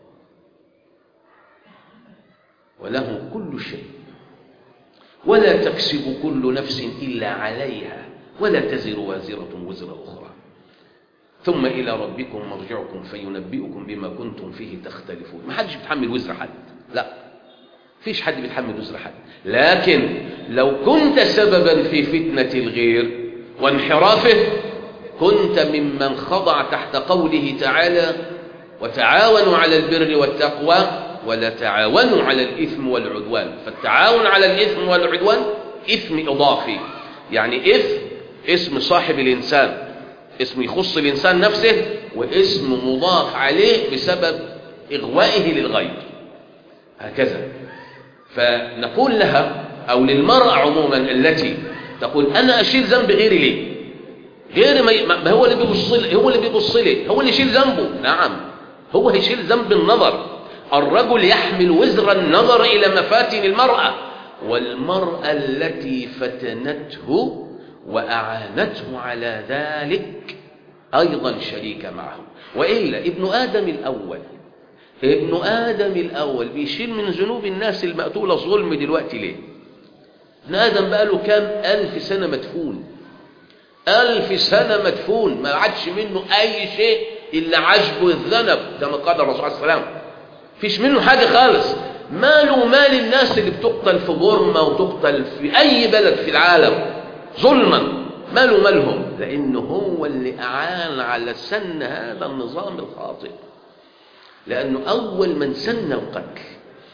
وله كل شيء ولا تكسب كل نفس إلا عليها ولا تزر وازرة وزر أخرى ثم إلى ربكم مرجعكم فينبئكم بما كنتم فيه تختلفون. ما حدش بيتحمل وزر حد، لا، فيش حد بيتحمل وزر حد. لكن لو كنت سببا في فتنة الغير وانحرافه كنت ممن خضع تحت قوله تعالى: وتعاونوا على البر والتقوى ولا تعاونوا على الإثم والعدوان. فالتعاون على الإثم والعدوان إثم إضافي، يعني اسم صاحب الإنسان، اسم يخص الإنسان نفسه، واسم مضاف عليه بسبب إغوائه للغير، هكذا. فنقول لها أو للمرأة عموما التي تقول أنا أشيل ذنب غيري ليه؟ غيري ما هو اللي بيبص لي، هو اللي بيبص لي، هو اللي يشيل ذنبه. نعم، هو هيشيل ذنب النظر. الرجل يحمل وزر النظر إلى مفاتن المرأة، والمرأة التي فتنته وأعانته على ذلك أيضا شريكة معه. وإلا ابن آدم الأول بيشيل من ذنوب الناس المقتولة ظلم دلوقتي ليه؟ ابن آدم بقى له كام 1000 سنة مدفون، 1000 سنة مدفون، ما عادش منه أي شيء إلا عجب الذنب كما قال الرسول عليه السلام، فيش منه حاجة خالص. ماله مال الناس اللي بتقتل في بورما وتقتل في أي بلد في العالم ظلما، مالهم؟ لأنه هو اللي أعان على سن هذا النظام الخاطئ، لأنه أول من سن القتل.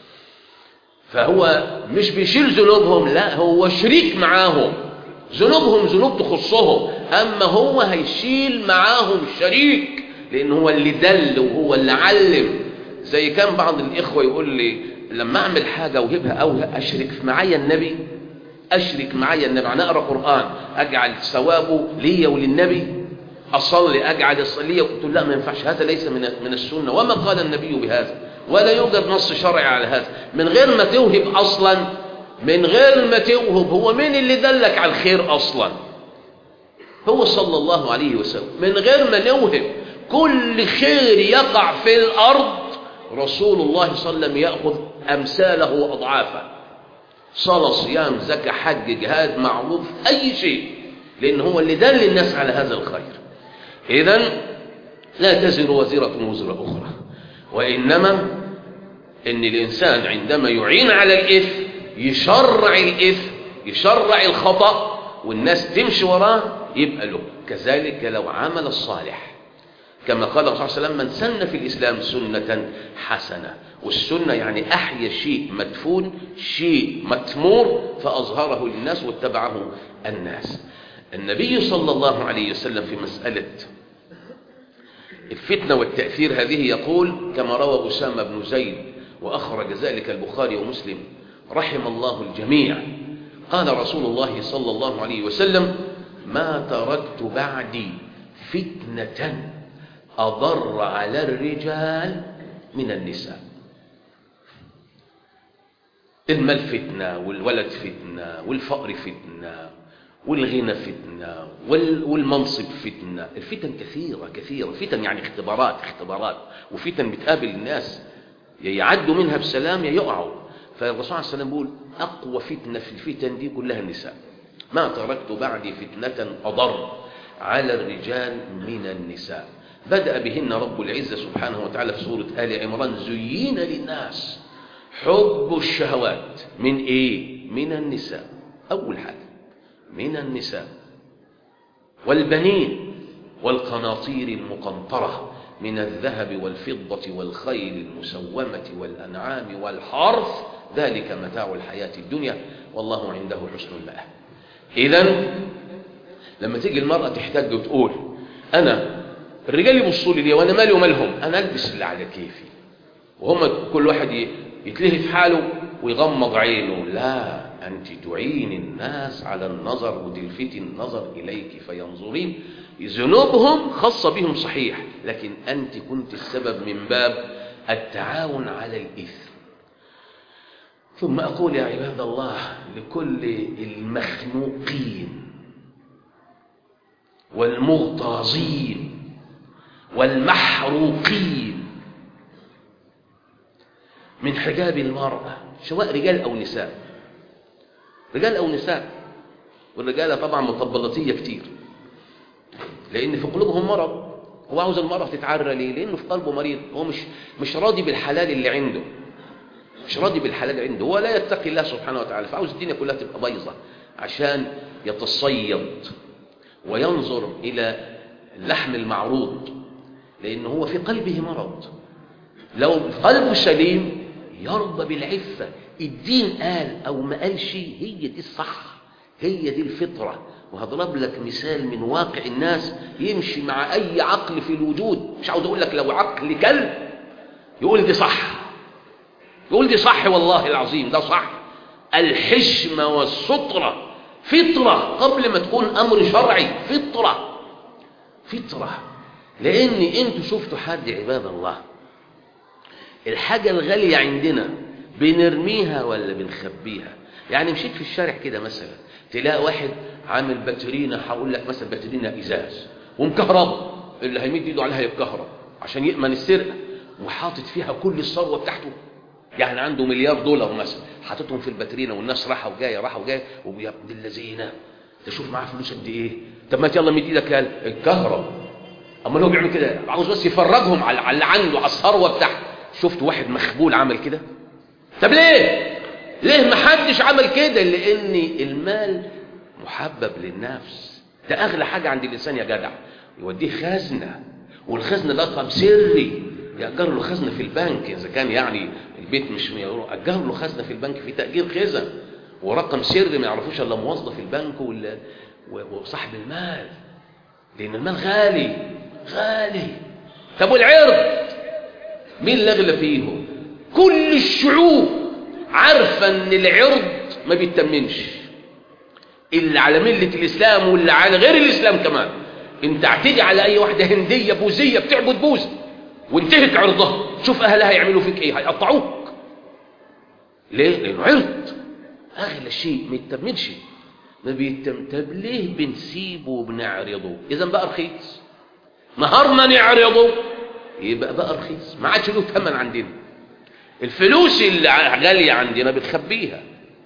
فهو مش بيشيل ذنوبهم، لا، هو شريك معاهم، ذنوبهم ذنوب تخصهم، أما هو هيشيل معاهم شريك، لأنه هو اللي دل وهو اللي علم. زي كان بعض الإخوة يقول لي لما أعمل حاجة وهبها أو أشرك معايا النبي، أنا أقرأ قرآن أجعل ثوابه لي وللنبي، أصلي أجعل الصلية. قلت لا، ما ينفعش، هذا ليس من السنة، وما قال النبي بهذا، ولا يوجد نص شرعي على هذا. من غير ما توهب أصلا، من غير ما توهب، هو مين اللي دلك على الخير أصلا؟ هو صلى الله عليه وسلم. من غير ما نوهب، كل خير يقع في الأرض رسول الله صلى الله عليه وسلم يأخذ أمثاله وأضعافه، صلاة، صيام، زكاة، حج، جهاد، معروف، أي شيء، لأن هو اللي دل الناس على هذا الخير. إذن لا تزر وزرة وزر أخرى، وإنما إن الإنسان عندما يعين على الإثم يشرع الخطأ والناس تمشي وراه، يبقى له. كذلك لو عمل الصالح، كما قال الرسول صلى الله عليه وسلم: من سن في الإسلام سنة حسنة. والسنة يعني أحيا شيء مدفون، شيء متمور، فأظهره للناس واتبعه الناس. النبي صلى الله عليه وسلم في مسألة الفتنة والتأثير هذه يقول كما روى أسامة بن زيد وأخرج ذلك البخاري ومسلم رحم الله الجميع، قال رسول الله صلى الله عليه وسلم: ما تركت بعدي فتنة أضر على الرجال من النساء. المال فتنة، والولد فتنة، والفقر فتنة، والغنى فتنة، والمنصب فتنة. الفتن كثيرة كثيرة، فتن يعني اختبارات، وفتن بتقابل الناس يعدوا منها بسلام يا يقعوا. فالرسول عليه السلام بيقول أقوى فتنة في الفتن دي كلها النساء. ما تركت بعدي فتنة أضر على الرجال من النساء. بدأ بهن رب العزة سبحانه وتعالى في سورة آل عمران: زين للناس حب الشهوات من إيه؟ من النساء. أول حاجة من النساء والبنين والقناطير المقنطرة من الذهب والفضة والخيل المسومة والأنعام والحرث ذلك متاع الحياة الدنيا والله عنده حسن المآب. إذن لما تيجي المرأة تحتاج وتقول أنا الرجال يبصوا لي وأنا مالي ومالهم، أنا ألبس اللي على كيفي، وهم كل واحد يتلهي في حاله ويغمض عينه. لا، أنت تعين الناس على النظر وتلفتي النظر إليك فينظرين. ذنوبهم خاصة بهم صحيح، لكن أنت كنت السبب من باب التعاون على الإثم. ثم أقول يا عباد الله لكل المخنوقين والمغتاظين والمحروقين من حجاب المرأة، سواء رجال أو نساء، رجال أو نساء، والرجالة طبعا مطبلاتية كتير، لأن في قلوبهم مرض. هو عاوز المرأة تتعرى ليه؟ لأنه في قلبه مريض، هو مش راضي بالحلال اللي عنده، مش راضي بالحلال اللي عنده، هو لا يتقي الله سبحانه وتعالى، فعاوز الدنيا كلها تبقى بيضة عشان يتصيد وينظر إلى اللحم المعروض، لأن هو في قلبه مرض. لو قلبه سليم يرضى بالعفة. الدين قال أو ما قالش، هي دي الصح، هي دي الفطرة. وهضرب لك مثال من واقع الناس يمشي مع أي عقل في الوجود. مش عاوز أقول لك لو عقل كلب يقول دي صح، يقول دي صح، والله العظيم ده صح. الحشمة والسترة فطرة قبل ما تكون أمر شرعي، فطرة. لأن أنتوا شفتوا حد عباد الله الحاجة الغالية عندنا بنرميها ولا بنخبيها؟ يعني مشيت في الشارع كده مثلا تلاقي واحد عامل باترينا، هقول لك مثلا باترينا ازاز ومكهربه، اللي هيمد ايده عليها يتكهرب عشان يأمن السرقه، وحاطط فيها كل الثروه بتاعته. يعني عنده $1,000,000 مثلا، حاططهم في الباترينا، والناس راحه وجايه ويا ابن الذين تشوف معاه فلوس قد ايه. طب ما يلا مد ايدك يا الكهرب. اما هو بيعمل كده عاوز بس يفرجهم على اللي عنده، على الثروه بتاعته. شفت واحد مخبول عمل كده؟ طب ليه ما حدش عمل كده؟ لان المال محبب للنفس، ده اغلى حاجه عند الانسان يا جدع. يوديه خزنه، والخزنه ده رقم سري، يأجر له خزنه في البنك اذا كان يعني البيت مش أجر له خزنه في البنك في تأجير خزن، ورقم سري ما يعرفوش الا موظف البنك وصاحب المال، لان المال غالي. طب والعرض مين اللي اغلى فيهم؟ كل الشعوب عارفه ان العرض ما بيتمنش، اللي على مله الاسلام واللي على غير الاسلام كمان. انت اعتدي على اي واحده هنديه بوذيه بتعبد بوذ وانتهك عرضها، شوف اهلها يعملوا فيك ايه، هيقطعوك. ليه؟ لانه عرض اغلى شيء ما يتمنش، ما بيتم. طب ليه بنسيبه وبنعرضه؟ اذا بقى رخيص، نهارنا نعرضه يبقى بقى رخيص، ما عادش له ثمن عندنا. الفلوس اللي غاليه عندنا بتخبيها،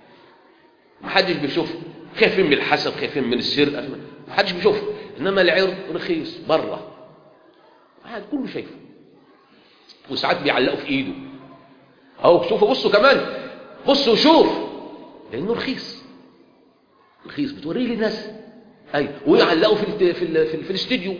ما حدش بيشوفها، خايفين من الحسد، خايفين من السرقه، ما حدش بيشوفها. انما العرض رخيص بره، واحد كله شايفه، وساعات بيعلقوا في ايده اهو، شوفوا بصوا كمان، بصوا وشوف، لانه رخيص بتوريه للناس. ايوه، ويعلقوا في الاستديو،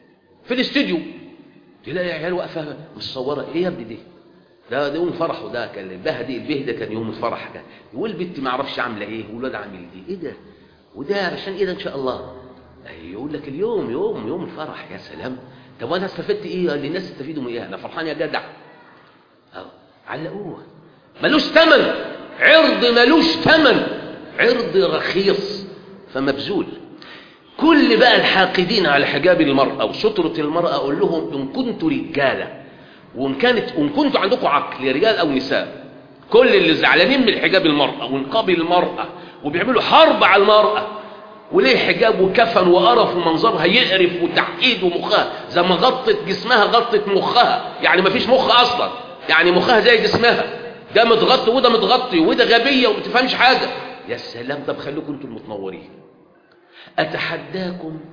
تلاقي عيال واقفه متصوره. ايه يا ابني دي؟ ده يوم فرحه، ده كان البه ده كان يوم الفرح، كان والبنت ما اعرفش عامله ايه، والولد عامل ايه ده، وده عشان ايه ده ان شاء الله. يقول لك اليوم يوم الفرح. يا سلام، طب وانا استفدت ايه؟ اللي الناس استفيدوا من ايه؟ انا فرحان يا جدع. علقوه، ملوش ثمن، عرض ملوش ثمن، عرض رخيص فمبذول. كل بقى الحاقدين على حجاب المرأة وسترة المرأة أقول لهم إن كنتوا رجالة، وإن كنتوا عندكم عقل يا رجال أو نساء، كل اللي زعلانين من حجاب المرأة ونقاب المرأة وبيعملوا حرب على المرأة، وليه حجاب وكفن وقرف ومنظرها يقرف وتعقيد ومخها زي ما غطت جسمها غطت مخها، يعني ما فيش مخ اصلا، يعني مخها زي جسمها، ده متغطي وده متغطي وده غبية وما تفهمش حاجة. يا سلام، طب خليكم انتم المتنورين. اتحداكم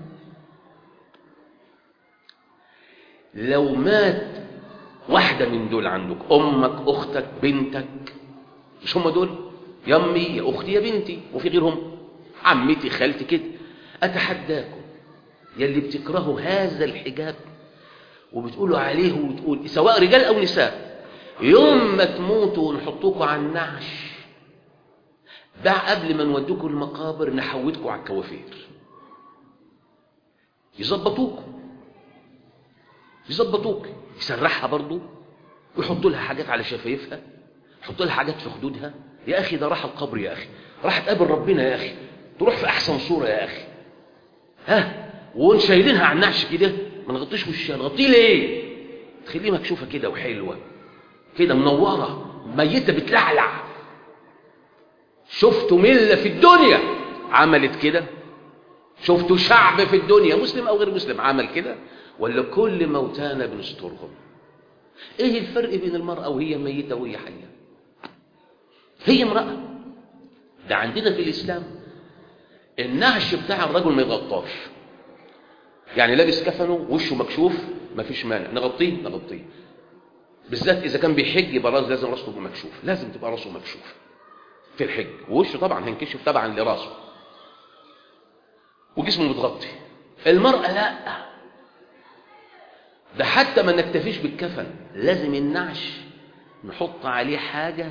لو مات واحدة من دول عندك، امك اختك بنتك، مش هم دول؟ يا امي يا اختي يا بنتي، وفي غيرهم عمتي خالتي كده. اتحداكم يلي بتكرهوا هذا الحجاب وبتقولوا عليه وتقول سواء رجال او نساء، يوم ما تموتوا ونحطوكوا على النعش قبل ما نودوكوا المقابر نحودكوا على الكوافير، يظبطوك يسرحها برضو ويحطوا لها حاجات على شفايفها، يحطوا لها حاجات في خدودها. يا اخي ده راح القبر، يا اخي راح تقابل ربنا، يا اخي تروح في احسن صورة يا اخي. ونشايلينها على النعش كده، ما نغطيش وشها، نغطيه ليه؟ تخليه مكشوفة كده وحلوة كده منورة، ميتة بتلعلع. شفتوا ملة في الدنيا عملت كده؟ شفتوا شعب في الدنيا مسلم او غير مسلم عمل كده؟ ولا كل موتانا بنسترهم؟ ايه الفرق بين المرأة وهي ميتة وهي حية؟ هي امرأة. ده عندنا في الاسلام النعش بتاع الرجل ما يغطاش، يعني لابس كفنه وشه مكشوف ما فيش مانع نغطيه، بالذات اذا كان بيحج يبقى لازم راسه تبقى مكشوف، لازم تبقى راسه مكشوف في الحج، ووشه طبعا هينكشف تبعا لراسه وجسمه متغطي. المرأة لا، ده حتى ما نكتفيش بالكفن، لازم النعش نحط عليه حاجة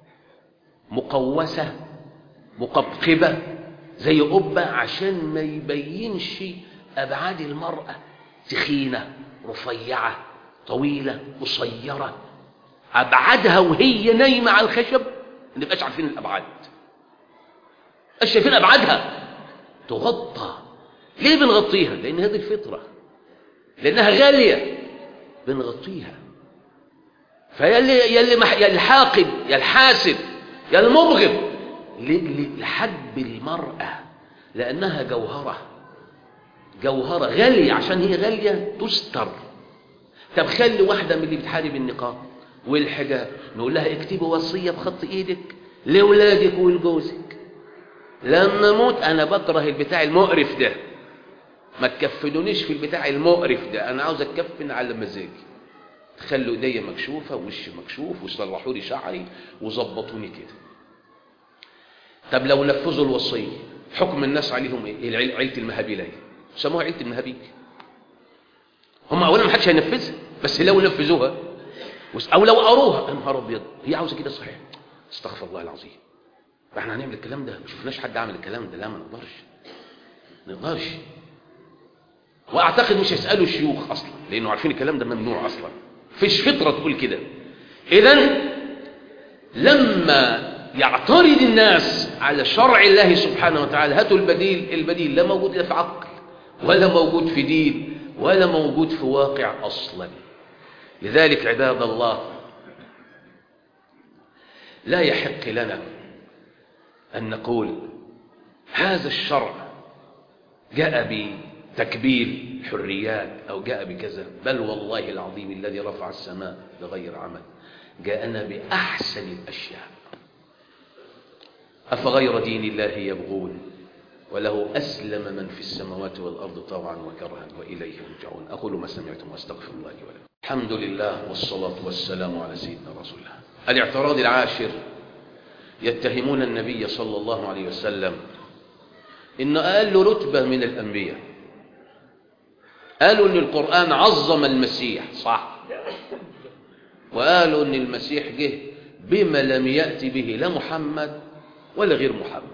مقوسة مقبقبة زي قبة عشان ما يبينش أبعاد المرأة، تخينة رفيعة طويلة قصيرة، أبعادها وهي نايمة على الخشب ما نبقاش عارفين الأبعاد، مش شايفين أبعادها، تغطى. ليه بنغطيها؟ لأن هذه الفطرة، لأنها غالية بنغطيها. يا الحاقد يا الحاسد يا المبغض لحب المرأة، لأنها جوهرة غالية، عشان هي غالية تستر. طب خلي واحدة من اللي بتحارب النقاب والحجاب نقول لها اكتبي وصية بخط ايدك لأولادك ولجوزك، لما اموت انا بكره البتاع المقرف ده، ما تكفنونيش في البتاع المقرف ده، انا عاوز اتكفن على مزاجي، خلوا ايديا مكشوفة ووشي مكشوف وصلحوا لي شعري وظبطوني كده. طب لو نفذوا الوصية حكم الناس عليهم ايه؟ عيلة المهابيلية سموها عيلة المهابيل. هم اولا ما حدش هينفذها، بس لو نفذوها او لو قروها يا نهار ابيض، هي عاوزه كده صحيح، استغفر الله العظيم، احنا هنعمل الكلام ده؟ ما شفناش حد عمل الكلام ده، لا ما نقدرش. واعتقد مش هيسالوا الشيوخ اصلا، لانه عارفين الكلام ده ممنوع اصلا، فيش فطره تقول كده. اذا لما يعترض الناس على شرع الله سبحانه وتعالى هاتوا البديل لا موجود لا في عقل ولا موجود في دين ولا موجود في واقع اصلا. لذلك عباد الله لا يحق لنا ان نقول هذا الشرع جاء بتكبيل حريات او جاء بكذا، بل والله العظيم الذي رفع السماء بغير عمل جاءنا باحسن الاشياء. أفغير دين الله يبغون وله أسلم من في السماوات والأرض طوعا وكرها وإليه يرجعون. أقول ما سمعتم واستغفر الله لي ولكم. الحمد لله والصلاة والسلام على سيدنا رسول الله. الاعتراض العاشر، يتهمون النبي صلى الله عليه وسلم إن أقل رتبة من الأنبياء، قالوا إن القرآن عظم المسيح صح، وقالوا إن المسيح جه بما لم يأتي به لا محمد ولا غير محمد.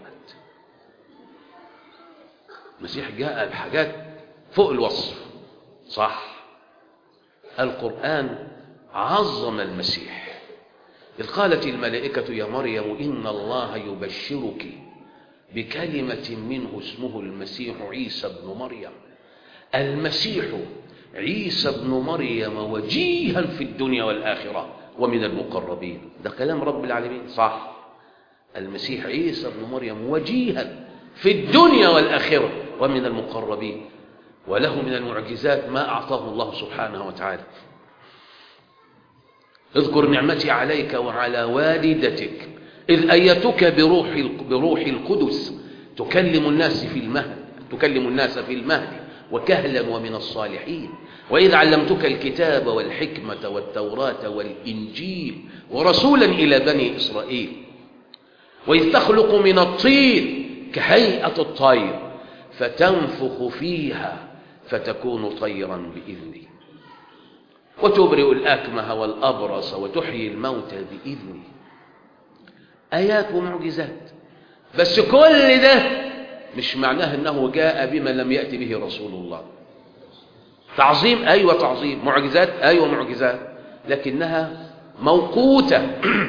المسيح جاء بحاجات فوق الوصف صح. القرآن عظم المسيح، إذ قالت الملائكة يا مريم إن الله يبشرك بكلمة منه اسمه المسيح عيسى ابن مريم. المسيح عيسى ابن مريم وجيها في الدنيا والآخرة ومن المقربين. ده كلام رب العالمين صح. المسيح عيسى ابن مريم وجيها في الدنيا والآخرة ومن المقربين، وله من المعجزات ما أعطاه الله سبحانه وتعالى. اذكر نعمتي عليك وعلى والدتك إذ أيتك بروح القدس تكلم الناس في المهد وكهلا ومن الصالحين، وإذ علمتك الكتاب والحكمة والتوراة والإنجيل ورسولا إلى بني إسرائيل، وإذ تخلق من الطين كهيئة الطير فتنفخ فيها فتكون طيرا بإذني، وتبرئ الأكمه والأبرص وتحيي الموتى بإذني. آيات ومعجزات. بس كل ده مش معناه أنه جاء بما لم يأتي به رسول الله. تعظيم أيوة تعظيم، معجزات أيوة معجزات، لكنها موقوتة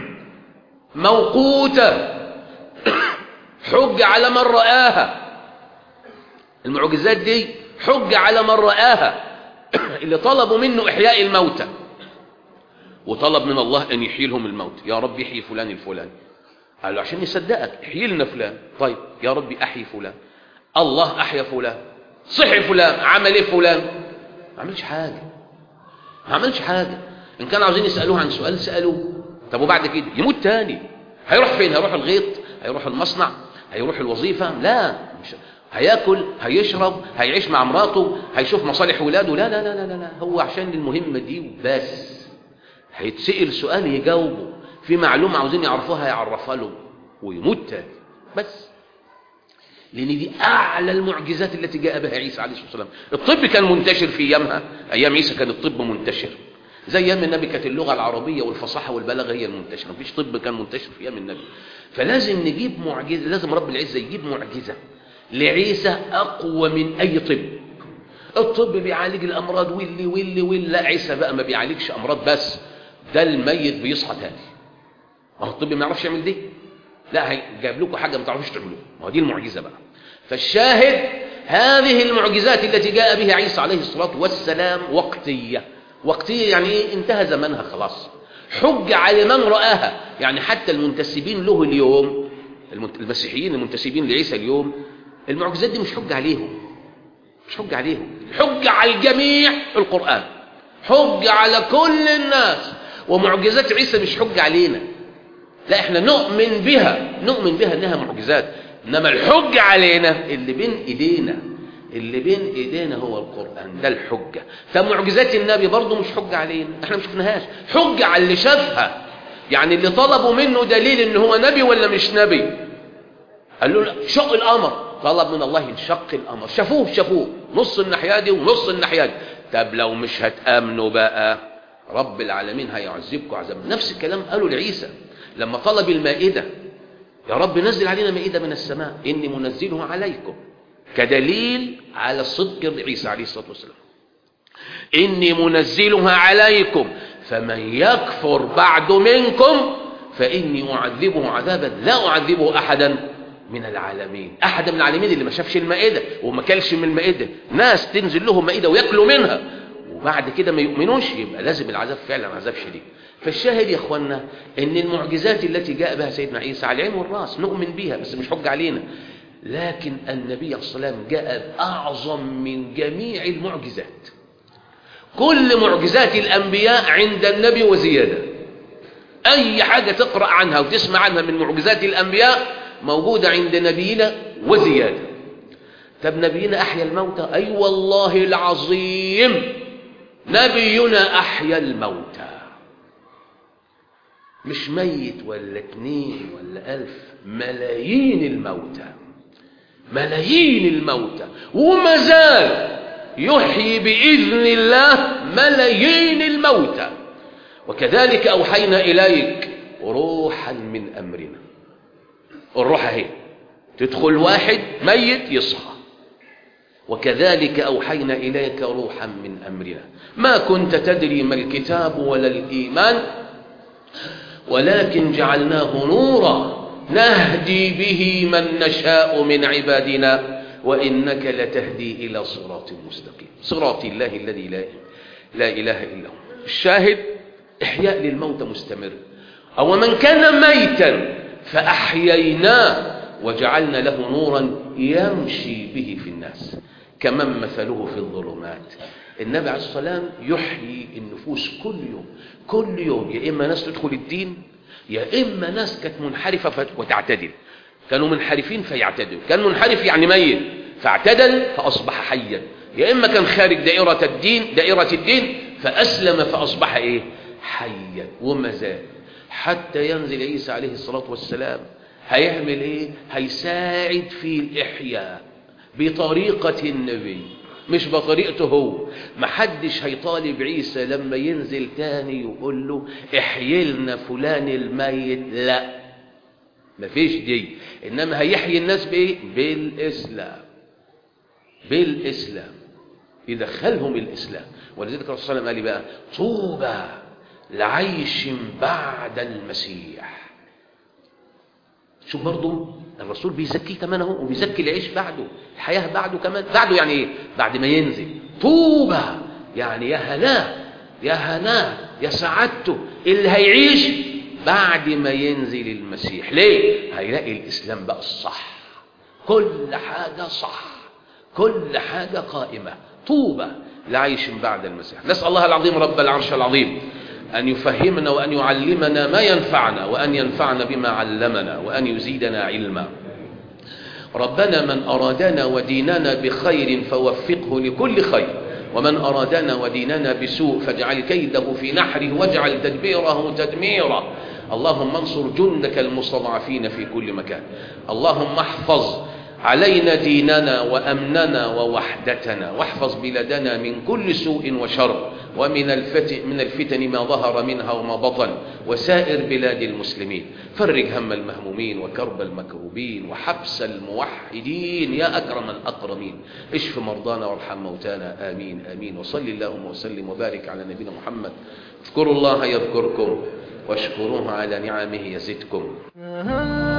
موقوتة حج على من رآها. المعجزات دي حج على من رآها. اللي طلبوا منه إحياء الموتى وطلب من الله أن يحيي لهم الموت، يا رب يحيي فلان الفلاني، قال له عشان يصدقك احيي لنا فلان. طيب يا رب أحيي فلان، الله أحيا فلان، صحي فلان، عمل إيه فلان؟ ما عملش حاجة. إن كانوا عاوزين يسألوه عن سؤال سألوه، طب وبعد كده يموت تاني هيروح فين؟ هيروح الغيط؟ هيروح المصنع؟ هيروح الوظيفة؟ لا، مش هياكل، هيشرب، هيعيش مع مراته، هيشوف مصالح ولاده؟ لا لا لا لا لا، هو عشان المهمة دي بس. هيتسأل سؤال يجاوبه، في معلومة عاوزين يعرفوها يعرفها له ويموت تاني بس. لأن دي أعلى المعجزات التي جاء بها عيسى عليه الصلاة والسلام. الطب كان منتشر في أيامها، أيام عيسى كان الطب منتشر، زي أيام النبي كانت اللغة العربية والفصاحة والبلاغة هي المنتشرة، مفيش طب كان منتشر في أيام النبي. فلازم نجيب معجزة، لازم رب العزة يجيب معجزة لعيسى أقوى من أي طب. الطب بيعالج الأمراض واللي لا، عيسى بقى ما بيعالجش أمراض بس، ده الميت بيصحى تاني. ما هو الطب ما يعرفش يعمل دي، لا جاب لكم حاجة ما تعرفوش تعملوها، ما هو دي المعجزة بقى. فالشاهد هذه المعجزات التي جاء بها عيسى عليه الصلاة والسلام وقتية يعني إيه؟ انتهى زمنها خلاص. حج على من رآها، يعني حتى المنتسبين له اليوم، المسيحيين المنتسبين لعيسى اليوم، المعجزات دي مش حج عليهم، حج على الجميع. القرآن حج على كل الناس، ومعجزات عيسى مش حج علينا، لا احنا نؤمن بها انها معجزات، انما الحج علينا اللي بين ايدينا هو القرآن، ده الحجة. فمعجزات النبي برضو مش حجة علينا، احنا مش شفناهاش، حجة على اللي شافها. يعني اللي طلبوا منه دليل ان هو نبي ولا مش نبي، قالوا له شق القمر، طلب من الله ينشق القمر، شافوه نص الناحية دي ونص الناحية دي. طب لو مش هتآمنوا بقى رب العالمين هيعذبكم عذاب. نفس الكلام قالوا لعيسى لما طلب المائدة، يا رب نزل علينا مائدة من السماء إني منزلها عليكم، كدليل على صدق عيسى عليه الصلاة والسلام. إني منزلها عليكم فمن يكفر بعد منكم فإني أعذبه عذابا لا أعذبه أحدا من العالمين. أحد من العالمين اللي ما شافش المائدة وما كلش من المائدة، ناس تنزل لهم مائدة ويأكلوا منها وبعد كده ما يؤمنوش، يبقى لازم العذاب فعلا عذاب شديد. فالشاهد يا اخوانا ان المعجزات التي جاء بها سيدنا عيسى على العين والراس نؤمن بها، بس مش حج علينا. لكن النبي صلى الله عليه وسلم جاء أعظم من جميع المعجزات. كل معجزات الأنبياء عند النبي وزيادة. أي حاجة تقرأ عنها وتسمع عنها من معجزات الأنبياء موجودة عند نبينا وزيادة. طب نبينا أحيا الموتى؟ أي والله العظيم نبينا أحيا الموتى، مش ميت ولا 2 ولا 1000، ملايين الموتى، وما زال يحيي بإذن الله ملايين الموتى. وكذلك أوحينا إليك روحا من أمرنا. الروح اهي تدخل واحد ميت يصحى. وكذلك أوحينا إليك روحا من أمرنا ما كنت تدري ما الكتاب ولا الإيمان ولكن جعلناه نورا نهدي به من نشاء من عبادنا وإنك لتهدي إلى صراط مستقيم، صراط الله الذي لا إله إلا هو. الشاهد إحياء للموتى مستمر. أو من كان ميتا فأحييناه وجعلنا له نورا يمشي به في الناس كمن مثله في الظلمات. النبي عليه الصلاة والسلام يحيي النفوس كل يوم، يا إما ناس تدخل الدين يا إما ناس كانت منحرفة وتعتدل. كانوا منحرفين فيعتدل، كان منحرف يعني ميت فاعتدل فأصبح حيا، يا إما كان خارج دائرة الدين فأسلم فأصبح إيه؟ حيا. وما زال حتى ينزل عيسى عليه الصلاة والسلام هيعمل إيه؟ هيساعد في الإحياء بطريقة النبي مش بطريقته هو. محدش هيطالب عيسى لما ينزل تاني يقول له احيي لنا فلان الميت، لا مفيش دي. إنما هيحيي الناس بإيه؟ بالإسلام يدخلهم الإسلام. ولذلك الرسول صلى الله عليه وسلم قال بقى طوبى لعيش بعد المسيح. شوف برضو الرسول بيزكيه كمان اهو، وبيزكي العيش بعده، الحياة بعده كمان. بعده يعني ايه؟ بعد ما ينزل. طوبى يعني يا هناه يا سعادته اللي هيعيش بعد ما ينزل المسيح. ليه؟ هيلاقي الإسلام بقى الصح، كل حاجة صح، كل حاجة قائمة. طوبى لعيش بعد المسيح. نسأل الله العظيم رب العرش العظيم أن يفهمنا وأن يعلمنا ما ينفعنا، وأن ينفعنا بما علمنا، وأن يزيدنا علما. ربنا من أرادنا وديننا بخير فوفقه لكل خير، ومن أرادنا وديننا بسوء فاجعل كيده في نحره واجعل تدبيره تدميرا. اللهم انصر جندك المستضعفين في كل مكان. اللهم احفظ علينا ديننا وأمننا ووحدتنا، واحفظ بلادنا من كل سوء وشر، ومن الفتن ما ظهر منها وما بطن، وسائر بلاد المسلمين. فرج هم المهمومين وكرب المكروبين وحبس الموحدين يا أكرم الأكرمين. اشف مرضانا وارحم موتانا، آمين آمين. وصل اللهم وسلم وبارك على نبينا محمد. اذكروا الله يذكركم واشكروه على نعمه يزدكم.